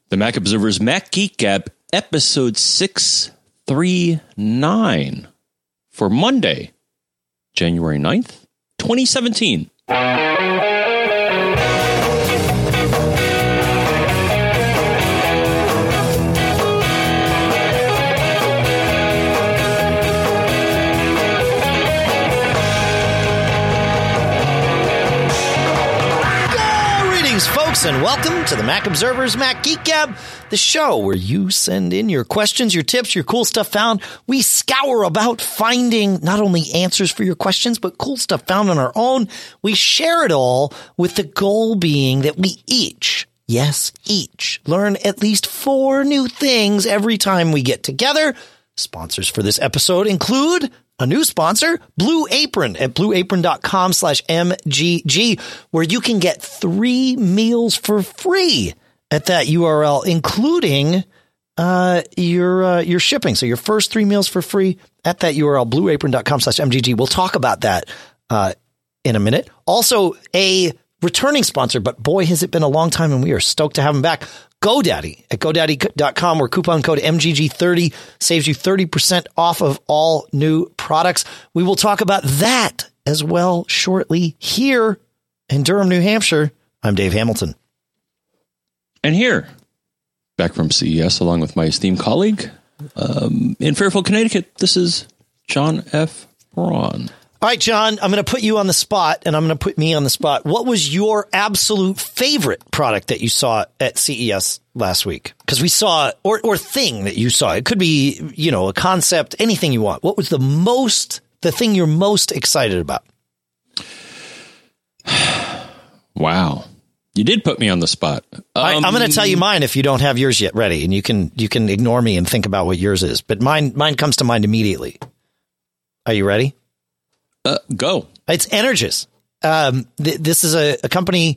The Mac Observer's Mac Geek Gab, episode 639 for Monday, January 9th, 2017. Folks, and welcome to the Mac Observer's Mac Geek Gab, the show where you send in your questions, your tips, your cool stuff found. We scour about finding not only answers for your questions, but cool stuff found on our own. We share it all with the goal being that we each learn at least 4 new things every time we get together. Sponsors for this episode include a new sponsor, Blue Apron, at blueapron.com/MGG, where you can get 3 meals for free at that URL, including your shipping. So your first 3 meals for free at that URL, blueapron.com/MGG. We'll talk about that in a minute. Also, a returning sponsor, but boy, has it been a long time, and we are stoked to have him back. GoDaddy at GoDaddy.com, where coupon code MGG30 saves you 30% off of all new products. We will talk about that as well shortly here in Durham, New Hampshire. I'm Dave Hamilton. And here, back from CES, along with my esteemed colleague in Fairfield, Connecticut, this is John F. Braun. All right, John, I'm going to put you on the spot, and I'm going to put me on the spot. What was your absolute favorite product that you saw at CES last week? Because we saw, or thing that you saw. It could be, a concept, anything you want. What was the thing you're most excited about? Wow. You did put me on the spot. I'm going to tell you mine if you don't have yours yet ready, and you can ignore me and think about what yours is. But mine comes to mind immediately. Are you ready? Go. It's Energous. This is a company,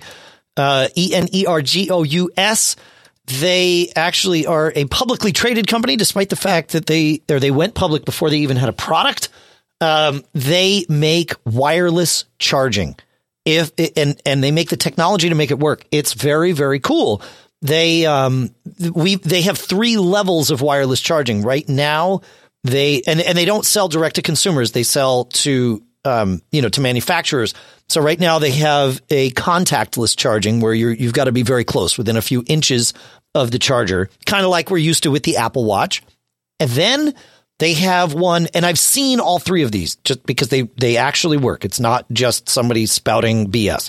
Energous. They actually are a publicly traded company, despite the fact that they went public before they even had a product. They make wireless charging. And they make the technology to make it work. It's very, very cool. They have 3 levels of wireless charging right now. They don't sell direct to consumers. They sell to manufacturers. So right now they have a contactless charging where you've got to be very close, within a few inches of the charger, kind of like we're used to with the Apple Watch. And then they have one, and I've seen all 3 of these just because they actually work. It's not just somebody spouting BS.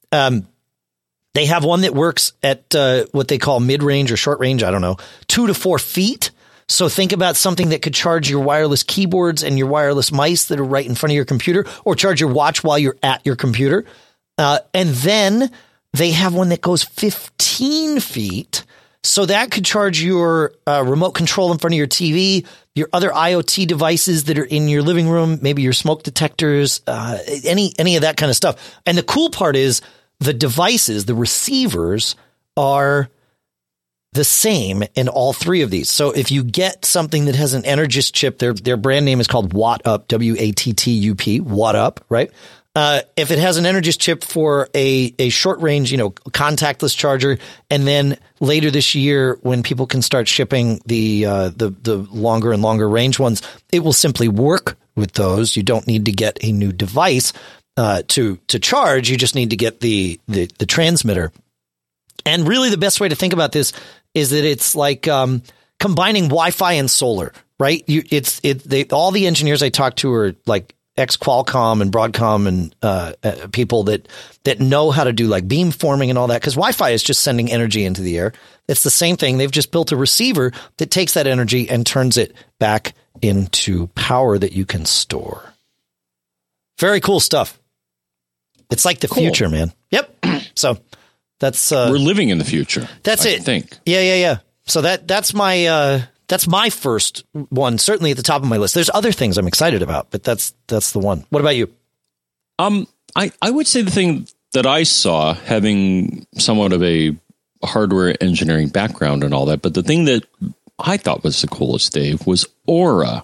They have one that works at what they call mid-range or short range. I don't know, 2 to 4 feet. So think about something that could charge your wireless keyboards and your wireless mice that are right in front of your computer, or charge your watch while you're at your computer. And then they have one that goes 15 feet. So that could charge your remote control in front of your TV, your other IoT devices that are in your living room, maybe your smoke detectors, any of that kind of stuff. And the cool part is the devices, the receivers are the same in all 3 of these. So if you get something that has an Energous chip, their brand name is called WattUp, WATTUP, WattUp, right? If it has an Energous chip for a short range, contactless charger, and then later this year when people can start shipping the longer and longer range ones, it will simply work with those. You don't need to get a new device to charge. You just need to get the transmitter. And really the best way to think about this is that it's like combining Wi-Fi and solar, right? All the engineers I talk to are like ex-Qualcomm and Broadcom and people that know how to do like beamforming and all that, because Wi-Fi is just sending energy into the air. It's the same thing. They've just built a receiver that takes that energy and turns it back into power that you can store. Very cool stuff. It's like the future, man. Yep. So that's we're living in the future. That's it. I think. Yeah. So that's my first one, certainly at the top of my list. There's other things I'm excited about, but that's the one. What about you? I would say the thing that I saw, having somewhat of a hardware engineering background and all that, but the thing that I thought was the coolest, Dave, was Aura,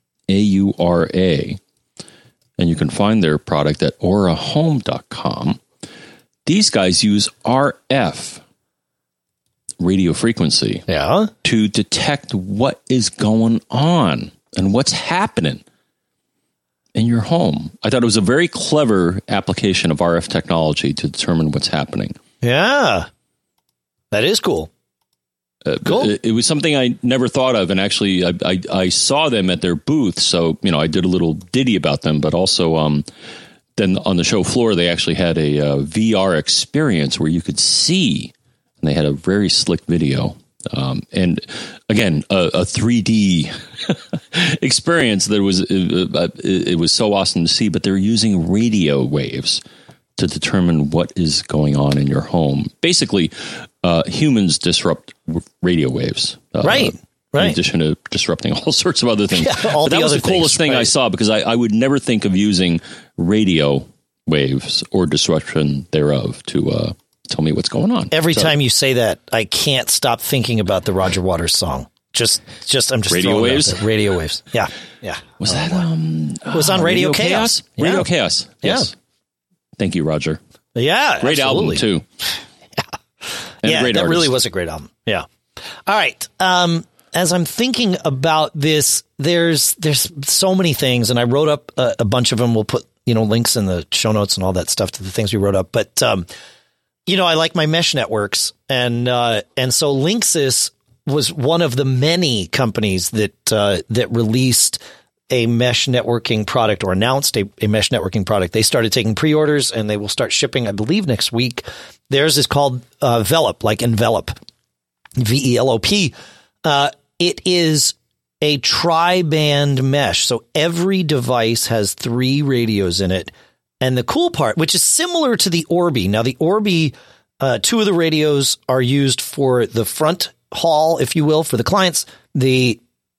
AURA. And you can find their product at aurahome.com. These guys use RF radio frequency to detect what is going on and what's happening in your home. I thought it was a very clever application of RF technology to determine what's happening. Yeah, that is cool. Cool. It was something I never thought of, and actually, I saw them at their booth, so I did a little ditty about them. But also, then on the show floor, they actually had a VR experience where you could see, and they had a very slick video. And again, a 3D experience that was it was so awesome to see. But they're using radio waves to determine what is going on in your home. Basically, humans disrupt radio waves, right? In addition to disrupting all sorts of other things. Yeah, but that was the coolest thing I saw, because I would never think of using radio waves or disruption thereof to tell me what's going on. Every time you say that, I can't stop thinking about the Roger Waters song. I'm just radio waves. Radio waves. Yeah. Was that it was on Radio Chaos? Yeah. Radio Chaos. Yes. Yeah. Thank you, Roger. Yeah, great absolutely. album too. Yeah, great that artist. really was a great album. Yeah. All right. As I'm thinking about this, there's so many things, and I wrote up a bunch of them. We'll put links in the show notes and all that stuff to the things we wrote up. But I like my mesh networks, and so Linksys was one of the many companies that released a mesh networking product, or announced a mesh networking product. They started taking pre-orders, and they will start shipping, I believe, next week. Theirs is called Velop, like envelop, VELOP. It is a tri-band mesh. So every device has 3 radios in it. And the cool part, which is similar to the Orbi. Now, the Orbi, 2 of the radios are used for the front haul, if you will, for the clients. The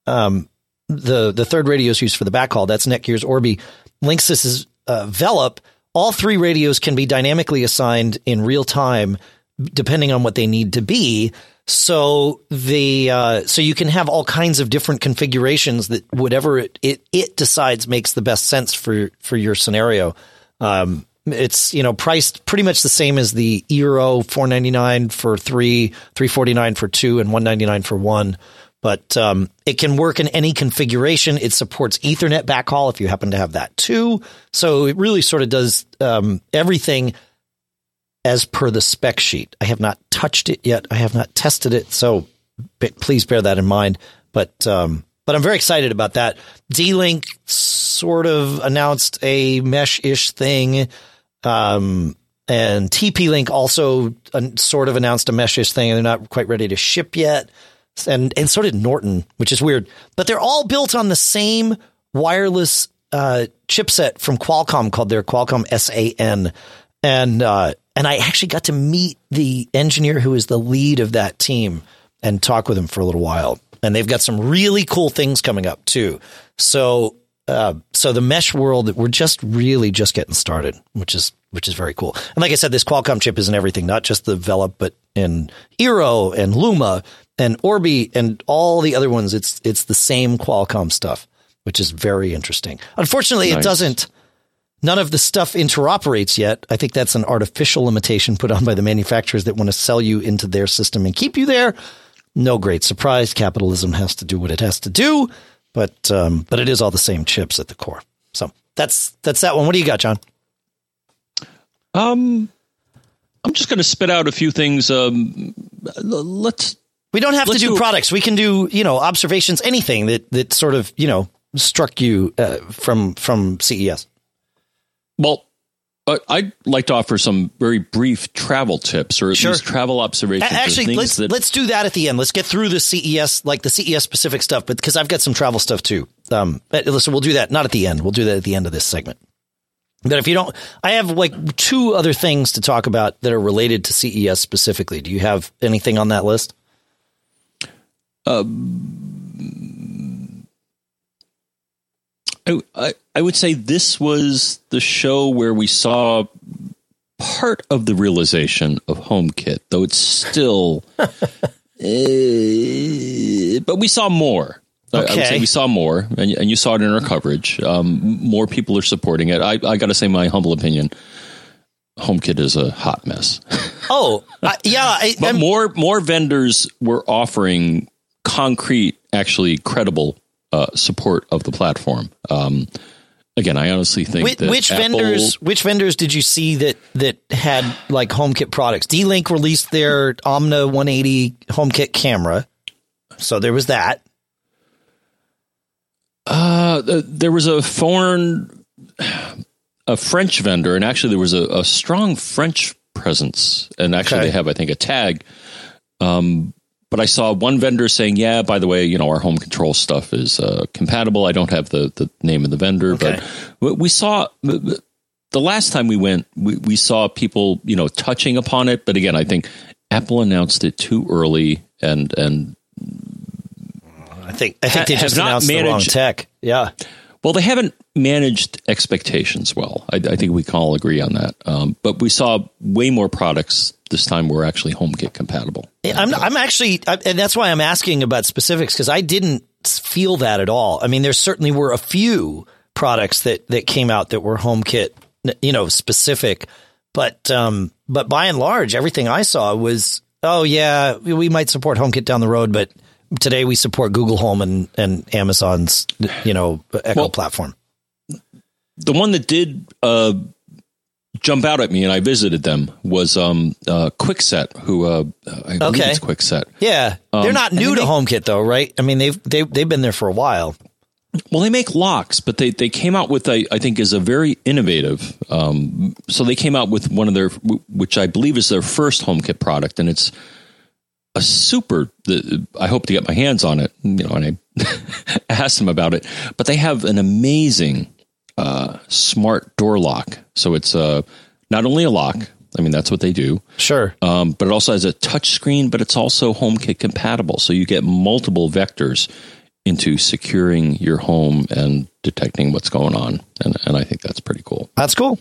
third radio is used for the backhaul. That's Netgear's Orbi. Linksys is Velop. All 3 radios can be dynamically assigned in real time, depending on what they need to be. So so you can have all kinds of different configurations that whatever it decides makes the best sense for your scenario. It's priced pretty much the same as the Eero, $499 for 3, $349 for 2, and $199 for 1. But it can work in any configuration. It supports Ethernet backhaul if you happen to have that too. So it really sort of does everything as per the spec sheet. I have not touched it yet. I have not tested it. So please bear that in mind. But I'm very excited about that. D-Link sort of announced a mesh-ish thing. And TP-Link also sort of announced a mesh-ish thing, and they're not quite ready to ship yet. And so did Norton, which is weird. But they're all built on the same wireless chipset from Qualcomm called their Qualcomm SAN. And I actually got to meet the engineer who is the lead of that team and talk with him for a little while. And they've got some really cool things coming up too. So the mesh world, we're just getting started, which is very cool. And like I said, this Qualcomm chip is in everything, not just the Velop, but in Eero and Luma and Orbi and all the other ones. It's the same Qualcomm stuff, which is very interesting. Unfortunately, It doesn't. None of the stuff interoperates yet. I think that's an artificial limitation put on by the manufacturers that want to sell you into their system and keep you there. No great surprise. Capitalism has to do what it has to do, but it is all the same chips at the core. So that's that one. What do you got, John? I'm just going to spit out a few things. We don't have to do products. We can do, observations, anything that sort of, struck you from CES. Well, I'd like to offer some very brief travel tips, or at least travel observations. Actually, let's do that at the end. Let's get through the CES, like the CES specific stuff, but because I've got some travel stuff too. Listen, we'll do that not at the end. We'll do that at the end of this segment. But if you don't, I have like 2 other things to talk about that are related to CES specifically. Do you have anything on that list? I would say this was the show where we saw part of the realization of HomeKit, though it's still, but we saw more. Okay. I would say we saw more, and you saw it in our coverage. More people are supporting it. I got to say my humble opinion. HomeKit is a hot mess. Oh, yeah. But more vendors were offering concrete, actually credible support of the platform. Again, I honestly think that which vendors did you see that had like HomeKit products? D-Link released their Omna 180 HomeKit camera, so there was that. There was a French vendor, and actually there was a strong French presence, and actually they have, I think, a tag. But I saw one vendor saying, "Yeah, by the way, our home control stuff is compatible." I don't have the name of the vendor, but we saw the last time we went, we saw people, touching upon it. But again, I think Apple announced it too early, and I think they just announced the wrong tech. Yeah. Well, they haven't managed expectations well. I think we can all agree on that. But we saw way more products this time were actually HomeKit compatible. I'm actually, and that's why I'm asking about specifics, because I didn't feel that at all. I mean, there certainly were a few products that came out that were HomeKit, specific, but by and large, everything I saw was, oh yeah, we might support HomeKit down the road, but today we support Google Home and Amazon's, Echo platform. The one that did jump out at me, and I visited them, was Kwikset, who I believe it's Kwikset. Yeah, they're not new to HomeKit though, right? I mean, they've been there for a while. Well, they make locks, but they came out with I think is a very innovative. So they came out with one of their, which I believe is their first HomeKit product, and it's a super. I hope to get my hands on it, and I asked them about it. But they have an amazing smart door lock. So it's not only a lock. I mean, that's what they do. Sure. But it also has a touch screen, but it's also HomeKit compatible. So you get multiple vectors into securing your home and detecting what's going on. And I think that's pretty cool. That's cool.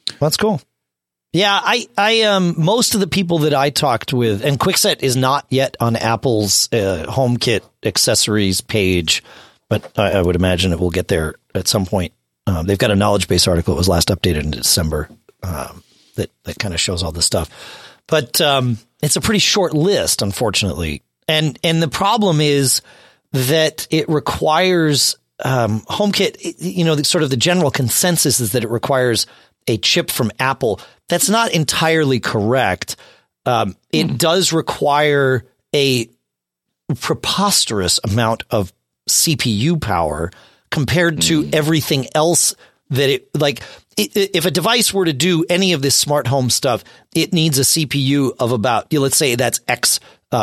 Yeah, I most of the people that I talked with, and Kwikset is not yet on Apple's HomeKit accessories page, but I would imagine it will get there at some point. They've got a knowledge base article that was last updated in December that kind of shows all this stuff. But it's a pretty short list, unfortunately. And the problem is that it requires HomeKit, sort of the general consensus is that it requires a chip from Apple. That's not entirely correct. It does require a preposterous amount of CPU power compared to everything else that if a device were to do any of this smart home stuff, it needs a CPU of about, let's say that's X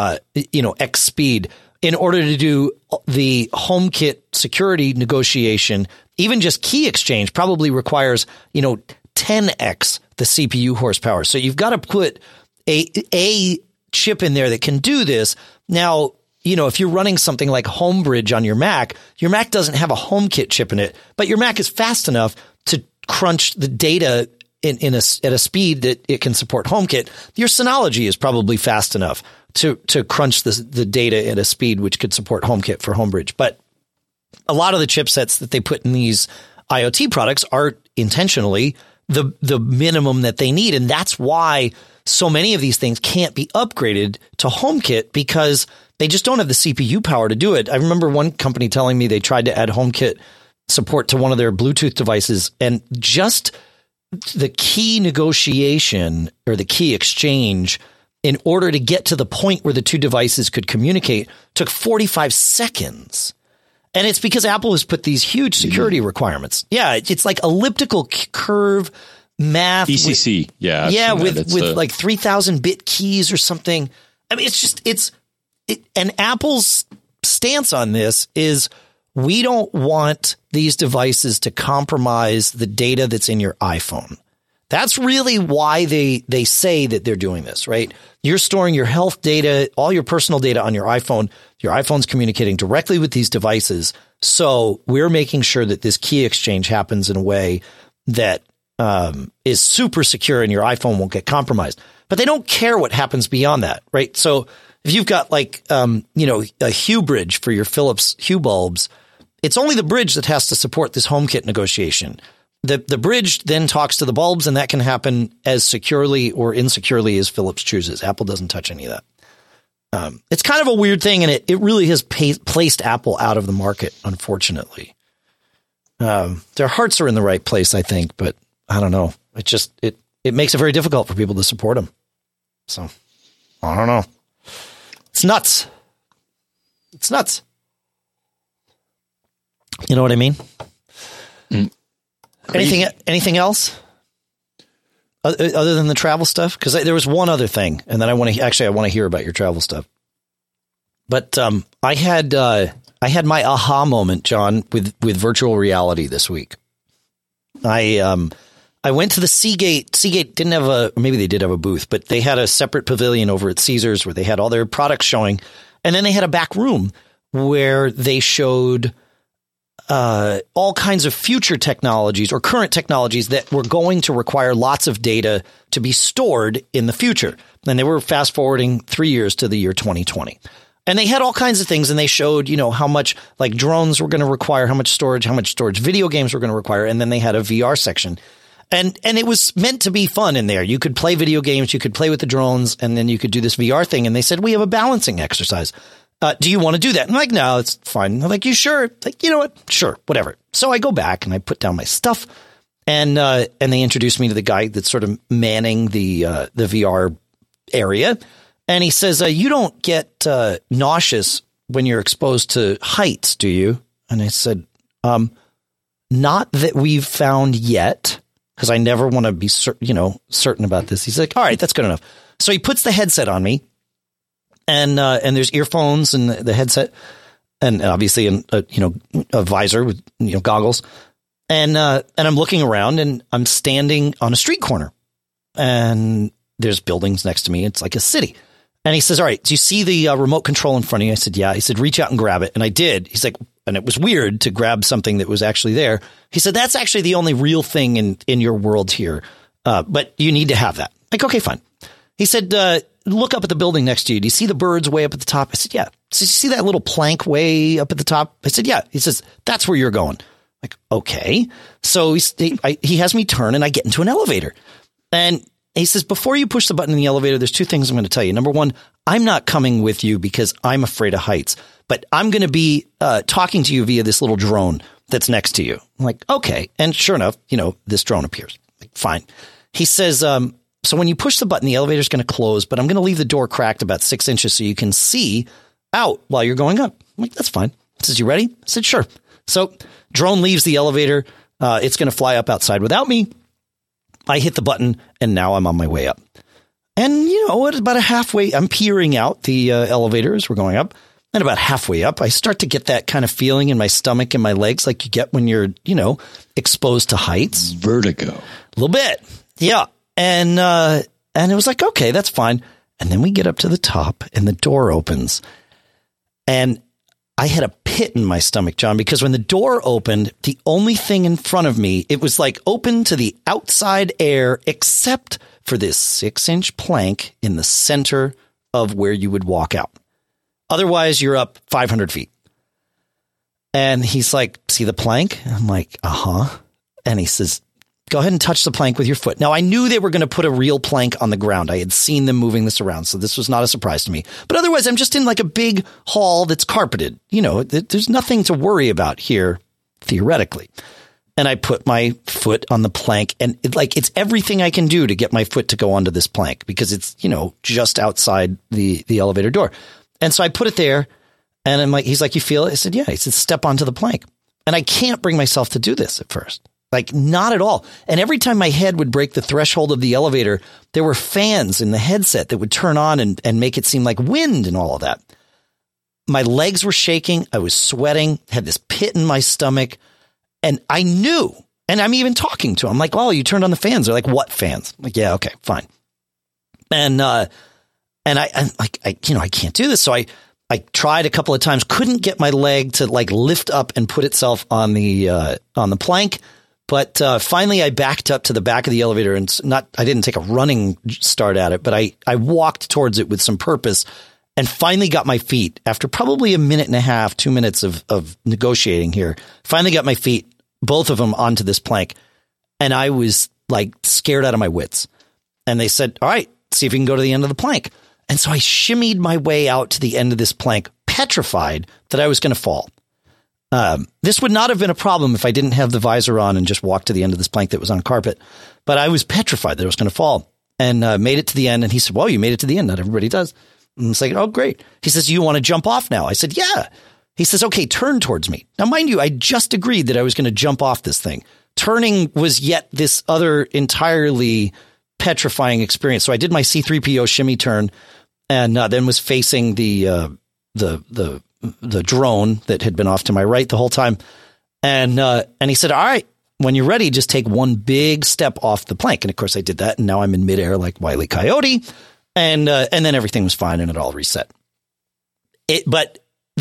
speed. In order to do the HomeKit security negotiation, even just key exchange probably requires, 10x the CPU horsepower. So you've got to put a chip in there that can do this. Now, if you're running something like Homebridge on your Mac doesn't have a HomeKit chip in it, but your Mac is fast enough to crunch the data at a speed that it can support HomeKit. Your Synology is probably fast enough to crunch the data at a speed which could support HomeKit for Homebridge. But a lot of the chipsets that they put in these IoT products are intentionally the minimum that they need. And that's why so many of these things can't be upgraded to HomeKit, because they just don't have the CPU power to do it. I remember one company telling me they tried to add HomeKit support to one of their Bluetooth devices, and just the key negotiation or the key exchange in order to get to the point where the two devices could communicate took 45 seconds. And it's because Apple has put these huge security requirements. Yeah, it's like elliptical curve math. ECC, with like 3,000 bit keys or something. I mean, and Apple's stance on this is, we don't want these devices to compromise the data that's in your iPhone. That's really why they say that they're doing this, right? You're storing your health data, all your personal data on your iPhone. Your iPhone's communicating directly with these devices. So we're making sure that this key exchange happens in a way that is super secure and your iPhone won't get compromised. But they don't care what happens beyond that, right? So if you've got a Hue bridge for your Philips Hue bulbs, it's only the bridge that has to support this HomeKit negotiation. the bridge then talks to the bulbs, and that can happen as securely or insecurely as Philips chooses. Apple doesn't touch any of that. It's kind of a weird thing, and it really has placed Apple out of the market, unfortunately. Their hearts are in the right place, I think, but I don't know. It makes it very difficult for people to support them. So, I don't know. It's nuts. It's nuts. You know what I mean? Anything else other than the travel stuff? Because there was one other thing, and then I want to hear about your travel stuff. But I had my aha moment, John, with virtual reality this week. I went to the Seagate. Seagate didn't have maybe they did have a booth, but they had a separate pavilion over at Caesars where they had all their products showing, and then they had a back room where they showed all kinds of future technologies or current technologies that were going to require lots of data to be stored in the future. And they were fast forwarding 3 years to the year 2020. And they had all kinds of things, and they showed, how much like drones were going to require, how much storage video games were going to require. And then they had a VR section. And it was meant to be fun in there. You could play video games, you could play with the drones, and then you could do this VR thing. And they said, we have a balancing exercise. Do you want to do that? I'm like, no, it's fine. I'm like, you sure? Like, you know what? Sure, whatever. So I go back and I put down my stuff, and they introduced me to the guy that's sort of manning the VR area. And he says, you don't get nauseous when you're exposed to heights, do you? And I said, not that we've found yet, because I never want to be certain about this. He's like, all right, that's good enough. So he puts the headset on me. And there's earphones and the headset, and obviously a visor with goggles, and I'm looking around, and I'm standing on a street corner, and there's buildings next to me. It's like a city. And he says, "All right, do you see the remote control in front of you?" I said, "Yeah." He said, "Reach out and grab it," and I did. He's like, and it was weird to grab something that was actually there. He said, "That's actually the only real thing in your world here, but you need to have that." Like, okay, fine. He said, look up at the building next to you. Do you see the birds way up at the top? I said, yeah. So you see that little plank way up at the top? I said, yeah. He says, that's where you're going. Like, okay. So he has me turn, and I get into an elevator. And he says, before you push the button in the elevator, there's two things I'm going to tell you. Number one, I'm not coming with you because I'm afraid of heights, but I'm going to be talking to you via this little drone that's next to you. I'm like, okay. And sure enough, this drone appears. Like, fine. He says, so when you push the button, the elevator's going to close, but I'm going to leave the door cracked about 6 inches so you can see out while you're going up. I'm like, that's fine. He says, you ready? I said, sure. So drone leaves the elevator. It's going to fly up outside without me. I hit the button, and now I'm on my way up. And, about halfway, I'm peering out the elevator as we're going up. And about halfway up, I start to get that kind of feeling in my stomach and my legs like you get when you're, exposed to heights. Vertigo. A little bit. Yeah. And it was like, okay, that's fine. And then we get up to the top, and the door opens, and I had a pit in my stomach, John, because when the door opened, the only thing in front of me, it was like open to the outside air, except for this 6-inch plank in the center of where you would walk out. Otherwise, you're up 500 feet. And he's like, see the plank? I'm like, uh-huh. And he says, go ahead and touch the plank with your foot. Now, I knew they were going to put a real plank on the ground. I had seen them moving this around, so this was not a surprise to me. But otherwise, I'm just in like a big hall that's carpeted. There's nothing to worry about here, theoretically. And I put my foot on the plank, and it's everything I can do to get my foot to go onto this plank because it's, just outside the elevator door. And so I put it there, and I'm like, he's like, you feel it? I said, yeah. He said, step onto the plank. And I can't bring myself to do this at first. Like, not at all. And every time my head would break the threshold of the elevator, there were fans in the headset that would turn on and make it seem like wind and all of that. My legs were shaking. I was sweating, had this pit in my stomach. And I knew, and I'm even talking to him. I'm like, oh, you turned on the fans. They're like, what fans? I'm like, yeah, okay, fine. And I can't do this. So I tried a couple of times, couldn't get my leg to like lift up and put itself on the plank. But finally, I backed up to the back of the elevator, and I didn't take a running start at it, but I walked towards it with some purpose, and finally got my feet after probably a minute and a half, 2 minutes of negotiating here. Finally got my feet, both of them, onto this plank, And I was like scared out of my wits. And they said, all right, see if you can go to the end of the plank. And so I shimmied my way out to the end of this plank, petrified that I was going to fall. This would not have been a problem if I didn't have the visor on and just walked to the end of this plank that was on carpet. But I was petrified that I was going to fall, and made it to the end. And he said, well, you made it to the end. Not everybody does. And it's like, oh, great. He says, you want to jump off now? I said, yeah. He says, okay, turn towards me. Now, mind you, I just agreed that I was going to jump off this thing. Turning was yet this other entirely petrifying experience. So I did my C-3PO shimmy turn, and then was facing the drone that had been off to my right the whole time. And he said, all right, when you're ready, just take one big step off the plank. And of course I did that. And now I'm in midair like Wile E. Coyote. And then everything was fine and it all reset. But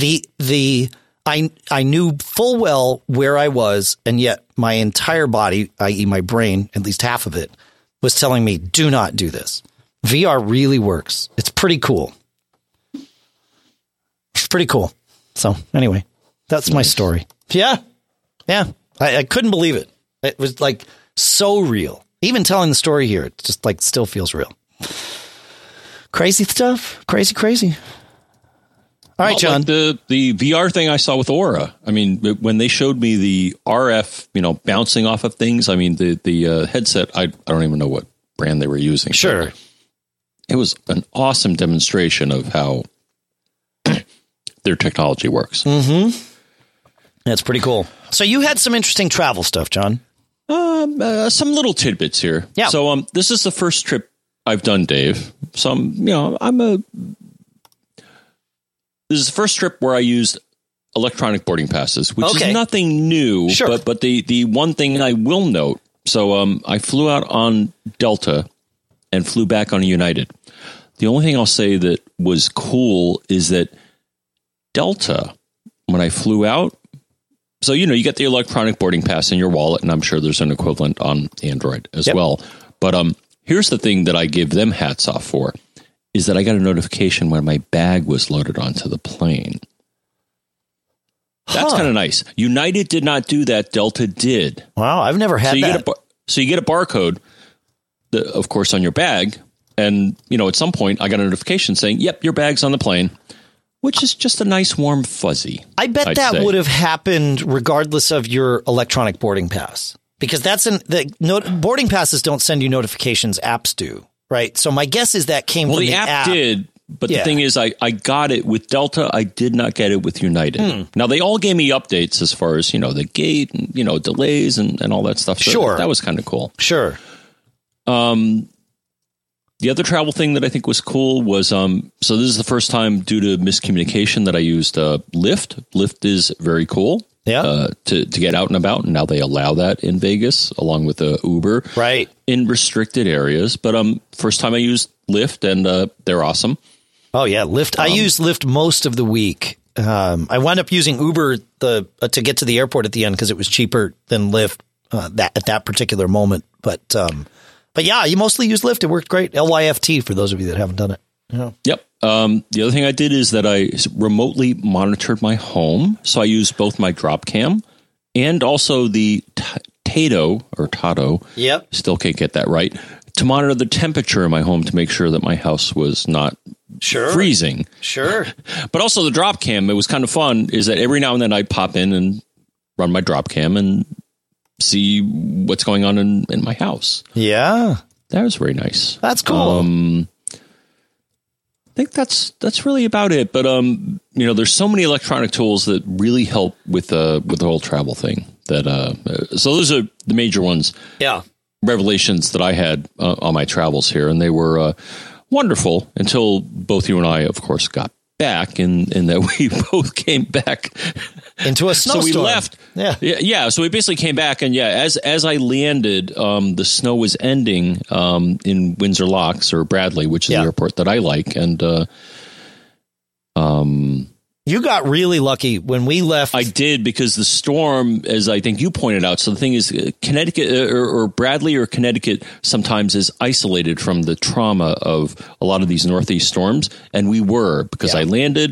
I knew full well where I was. And yet my entire body, i.e. my brain, at least half of it, was telling me, do not do this. VR really works. It's pretty cool. It's pretty cool. So anyway, that's my story. Yeah. Yeah. I couldn't believe it. It was like so real. Even telling the story here, it just like still feels real. Crazy stuff. Crazy. All right, John. Like the VR thing I saw with Aura. I mean, when they showed me the RF, bouncing off of things. I mean, the headset, I don't even know what brand they were using. Sure. It was an awesome demonstration of how their technology works. Mm-hmm. That's pretty cool. So you had some interesting travel stuff, John. Some little tidbits here. Yeah. So this is the first trip I've done, Dave. So this is the first trip where I used electronic boarding passes, which is nothing new. Sure. But the one thing I will note. So I flew out on Delta and flew back on United. The only thing I'll say that was cool is that Delta, when I flew out, so, you get the electronic boarding pass in your wallet, and I'm sure there's an equivalent on Android as well. But here's the thing that I give them hats off for, is that I got a notification when my bag was loaded onto the plane. That's kind of nice. United did not do that. Delta did. Wow, I've never had that. So you get a barcode, of course, on your bag. And, at some point, I got a notification saying, yep, your bag's on the plane, which is just a nice, warm fuzzy. I bet that would have happened regardless of your electronic boarding pass, because boarding passes don't send you notifications. Apps do, right? So my guess is that came from the app. Did. But the thing is, I got it with Delta. I did not get it with United. Now, they all gave me updates as far as, the gate and, delays and all that stuff. So sure. That was kind of cool. Sure. The other travel thing that I think was cool was, so this is the first time due to miscommunication that I used Lyft. Lyft is very cool. Yeah. To get out and about. And now they allow that in Vegas along with Uber. Right. In restricted areas. But first time I used Lyft, and they're awesome. Oh, yeah. Lyft. I use Lyft most of the week. I wound up using Uber to get to the airport at the end because it was cheaper than Lyft at that particular moment. But yeah, you mostly use Lyft. It worked great. LYFT for those of you that haven't done it. Yeah. Yep. The other thing I did is that I remotely monitored my home. So I used both my drop cam and also the Tato. Yep. Still can't get that right. To monitor the temperature in my home to make sure that my house was not freezing. Sure. But also the drop cam, it was kind of fun, is that every now and then I'd pop in and run my drop cam and see what's going on in my house. Yeah. That was very nice. That's cool. I think that's really about it. But, there's so many electronic tools that really help with the whole travel thing. So those are the major ones. Yeah. Revelations that I had on my travels here, and they were wonderful until both you and I, of course, got back, in that we both came back into a snowstorm. So we left. Yeah. So we basically came back, and as I landed, the snow was ending in Windsor Locks or Bradley, which is the airport that I like, and you got really lucky when we left. I did, because the storm, as I think you pointed out, so the thing is, Connecticut or Bradley or Connecticut sometimes is isolated from the trauma of a lot of these Northeast storms. And we were, because I landed,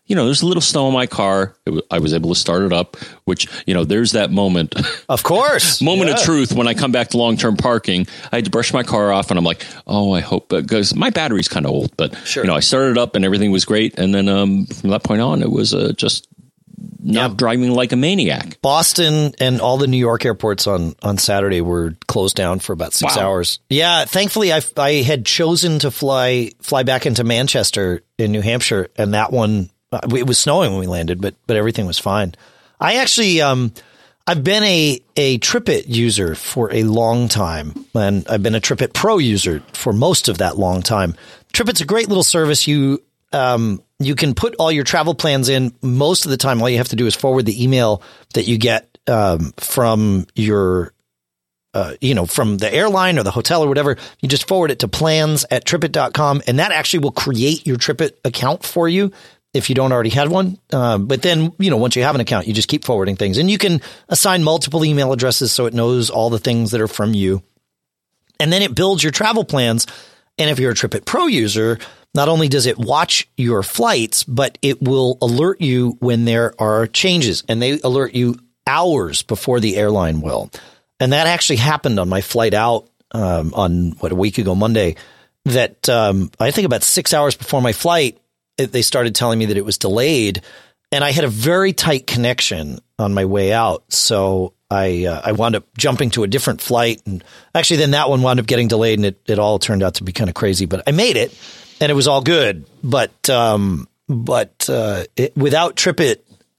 there's a little snow in my car. I was able to start it up, which, there's that moment. Of course. Moment of truth when I come back to long-term parking. I had to brush my car off, and I'm like, oh, I hope, because my battery's kind of old. But, sure. I started it up, and everything was great. And then from that point on, it was just not driving like a maniac. Boston and all the New York airports on Saturday were closed down for about 6 hours. Yeah, thankfully I had chosen to fly back into Manchester in New Hampshire, and that one, it was snowing when we landed, but everything was fine. I actually I've been a TripIt user for a long time, and I've been a TripIt Pro user for most of that long time. TripIt's a great little service. You can put all your travel plans in. Most of the time, all you have to do is forward the email that you get from your, from the airline or the hotel or whatever. You just forward it to plans@tripit.com, and that actually will create your TripIt account for you if you don't already have one. But then, once you have an account, you just keep forwarding things. And you can assign multiple email addresses so it knows all the things that are from you. And then it builds your travel plans. And if you're a TripIt Pro user, not only does it watch your flights, but it will alert you when there are changes, and they alert you hours before the airline will. And that actually happened on my flight out on a week ago, Monday, that I think about 6 hours before my flight, they started telling me that it was delayed, and I had a very tight connection on my way out. So I wound up jumping to a different flight, and actually then that one wound up getting delayed, and it all turned out to be kind of crazy, but I made it. And it was all good, but without TripIt,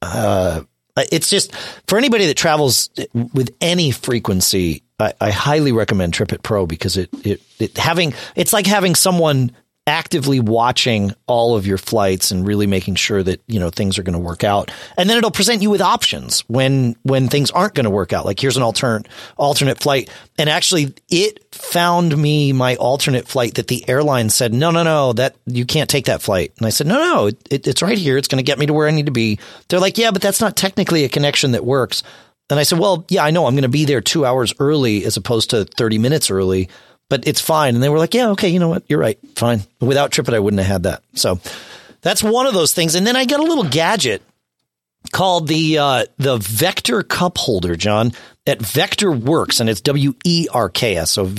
it's just for anybody that travels with any frequency. I highly recommend TripIt Pro because it's like having someone actively watching all of your flights and really making sure that, things are going to work out. And then it'll present you with options when things aren't going to work out. Like, here's an alternate flight. And actually it found me my alternate flight that the airline said, no, that you can't take that flight. And I said, no, it's right here. It's going to get me to where I need to be. They're like, yeah, but that's not technically a connection that works. And I said, well, yeah, I know I'm going to be there 2 hours early as opposed to 30 minutes early, but it's fine. And they were like, yeah, okay, you know what? You're right. Fine. Without TripIt, I wouldn't have had that. So that's one of those things. And then I got a little gadget called the Vector cup holder, John, at VectorWorks, and it's WERKS. So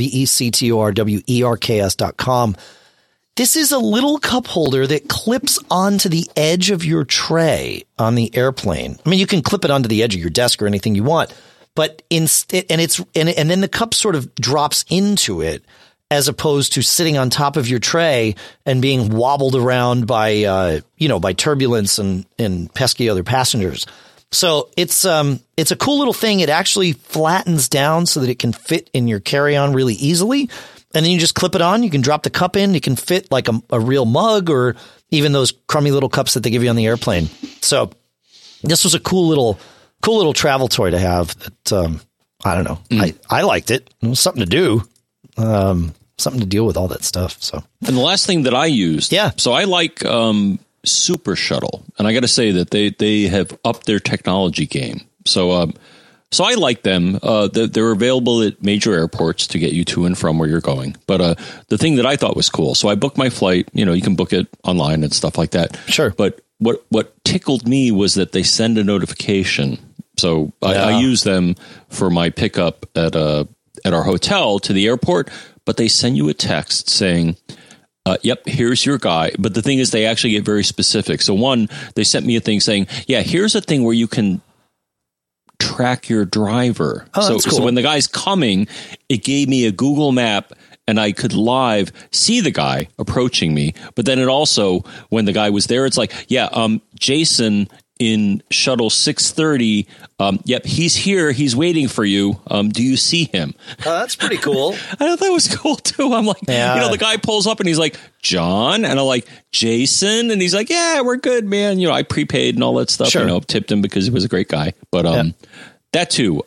VECTORWERKS.com. This is a little cup holder that clips onto the edge of your tray on the airplane. I mean, you can clip it onto the edge of your desk or anything you want, but instead, and then the cup sort of drops into it, as opposed to sitting on top of your tray and being wobbled around by turbulence and pesky other passengers. So it's a cool little thing. It actually flattens down so that it can fit in your carry-on really easily. And then you just clip it on. You can drop the cup in. It can fit like a real mug, or even those crummy little cups that they give you on the airplane. So this was a cool little travel toy to have that, I don't know. I liked it. It was something to do. Something to deal with all that stuff. So, and the last thing that I used. Yeah. So I like, Super Shuttle, and I got to say that they have upped their technology game. So I like them. They're available at major airports to get you to and from where you're going. But the thing that I thought was cool, so I booked my flight. You can book it online and stuff like that. Sure. But what tickled me was that they send a notification. So I use them for my pickup at our hotel to the airport, but they send you a text saying, yep, here's your guy. But the thing is, they actually get very specific. So one, they sent me a thing saying, yeah, here's a thing where you can track your driver. Oh, that's cool. So when the guy's coming, it gave me a Google map, and I could live see the guy approaching me. But then it also, when the guy was there, it's like, yeah, Jason in shuttle 630. Yep, he's here. He's waiting for you. Do you see him? Oh, that's pretty cool. I thought that was cool too. I'm like, the guy pulls up and he's like, John, and I'm like, Jason, and he's like, yeah, we're good, man. I prepaid and all that stuff. Sure. Tipped him because he was a great guy. But that too.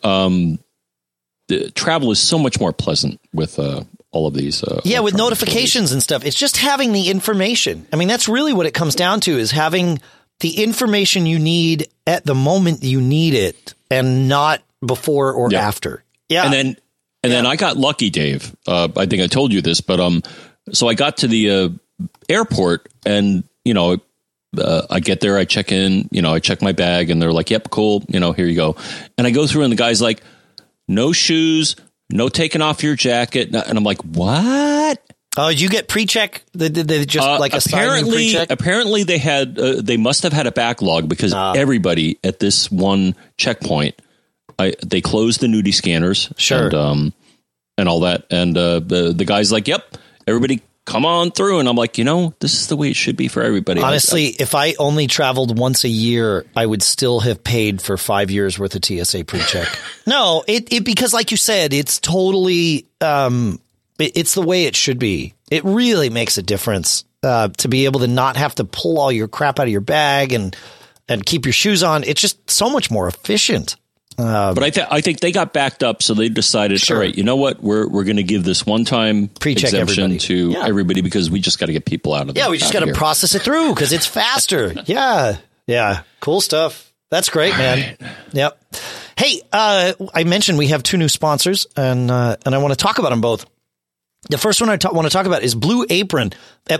The travel is so much more pleasant with all of these. With notifications and stuff. It's just having the information. I mean, that's really what it comes down to, is having the information you need at the moment you need it, and not before or after. Yeah. And then I got lucky, Dave. I think I told you this, but so I got to the airport, and I get there, I check in, I check my bag, and they're like, "Yep, cool, here you go." And I go through, and the guy's like, "No shoes, no taking off your jacket," and I'm like, "What?" Oh, did you get pre-check? They just assign you pre-check? Apparently, they must have had a backlog because everybody at this one checkpoint, they closed the nudie scanners, sure, and all that, and the guy's like, "Yep, everybody come on through," and I'm like, this is the way it should be for everybody. Honestly, if I only traveled once a year, I would still have paid for 5 years worth of TSA pre-check. No, it because like you said, it's totally. It's the way it should be. It really makes a difference to be able to not have to pull all your crap out of your bag and keep your shoes on. It's just so much more efficient. But I think they got backed up, so they decided, sure, all right, you know what? We're going to give this one-time pre-check exemption to everybody because we just got to get people out of we just got to process it through because it's faster. Yeah. Cool stuff. That's great, man. Right. Yep. Hey, I mentioned we have 2 new sponsors, and I want to talk about them both. The first one I want to talk about is Blue Apron at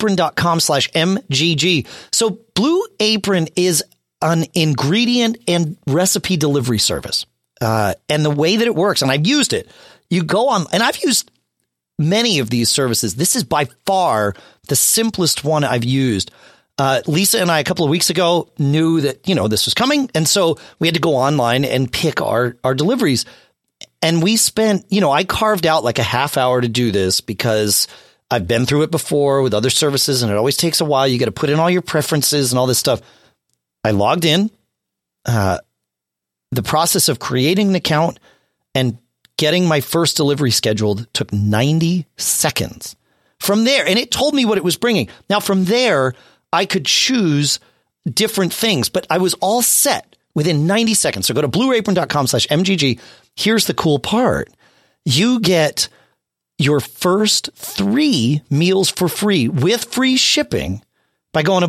blueapron.com/MGG. So Blue Apron is an ingredient and recipe delivery service. And the way that it works, and I've used it, you go on, and I've used many of these services. This is by far the simplest one I've used. Lisa and I, a couple of weeks ago, knew that, this was coming. And so we had to go online and pick our deliveries. And we spent, I carved out like a half hour to do this because I've been through it before with other services and it always takes a while. You got to put in all your preferences and all this stuff. I logged in. The process of creating an account and getting my first delivery scheduled took 90 seconds. From there, and it told me what it was bringing. Now, from there, I could choose different things, but I was all set within 90 seconds. So go to blueapron.com/MGG. Here's the cool part. You get your first 3 meals for free with free shipping by going to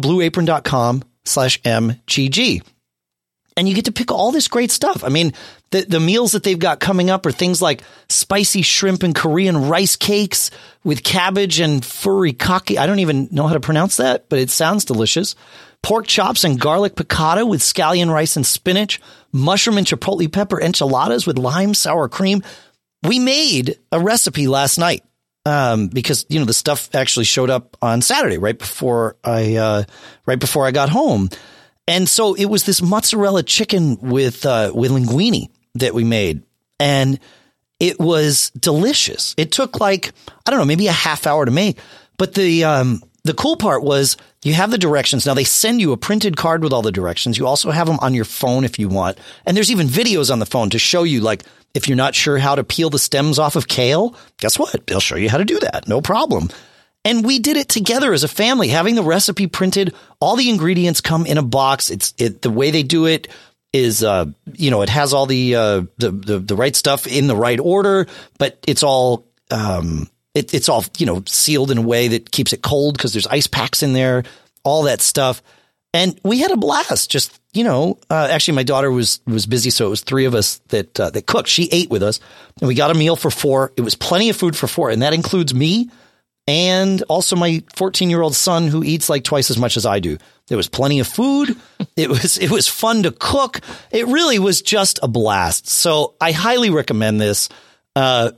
blueapron.com/MGG. And you get to pick all this great stuff. I mean, the meals that they've got coming up are things like spicy shrimp and Korean rice cakes with cabbage and furikake. I don't even know how to pronounce that, but it sounds delicious. Pork chops and garlic piccata with scallion rice and spinach. Mushroom and chipotle pepper enchiladas with lime sour cream. We made a recipe last night because, the stuff actually showed up on Saturday right before I got home. And so it was this mozzarella chicken with linguine that we made, and it was delicious. It took maybe a half hour to make. But the cool part was you have the directions. Now they send you a printed card with all the directions. You also have them on your phone if you want. And there's even videos on the phone to show you, if you're not sure how to peel the stems off of kale, guess what? They'll show you how to do that. No problem. And we did it together as a family, having the recipe printed. All the ingredients come in a box. The way they do it is, it has all the right stuff in the right order, but it's all, it's all, sealed in a way that keeps it cold because there's ice packs in there, all that stuff. And we had a blast. Just, actually my daughter was busy. So it was 3 of us that cooked. She ate with us and we got a meal for 4. It was plenty of food for 4. And that includes me and also my 14-year-old son who eats like twice as much as I do. There was plenty of food. It was fun to cook. It really was just a blast. So I highly recommend this. And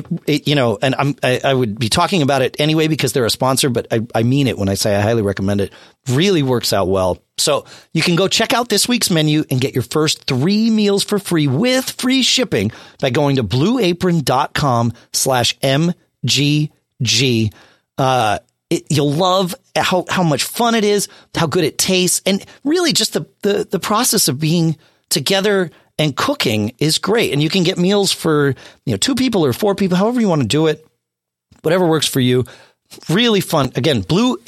I would be talking about it anyway because they're a sponsor, but I mean it when I say I highly recommend it. Really works out well. So you can go check out this week's menu and get your first 3 meals for free with free shipping by going to blueapron.com/MGG. You'll love how much fun it is, how good it tastes, and really just the process of being together and cooking is great. And you can get meals for 2 people or 4 people, however you want to do it, whatever works for you. Really fun. Again,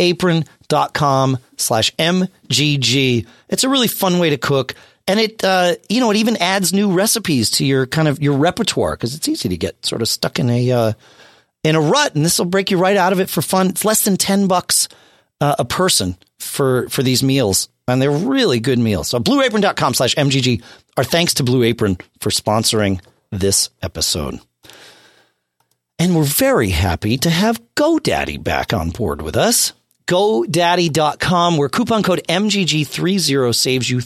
blueapron.com/MGG. It's a really fun way to cook. And it even adds new recipes to your your repertoire because it's easy to get sort of stuck in a rut, and this will break you right out of it for fun. It's less than $10 a person for these meals, and they're really good meals. So blueapron.com/MGG. Our thanks to Blue Apron for sponsoring this episode. And we're very happy to have GoDaddy back on board with us. GoDaddy.com, where coupon code MGG30 saves you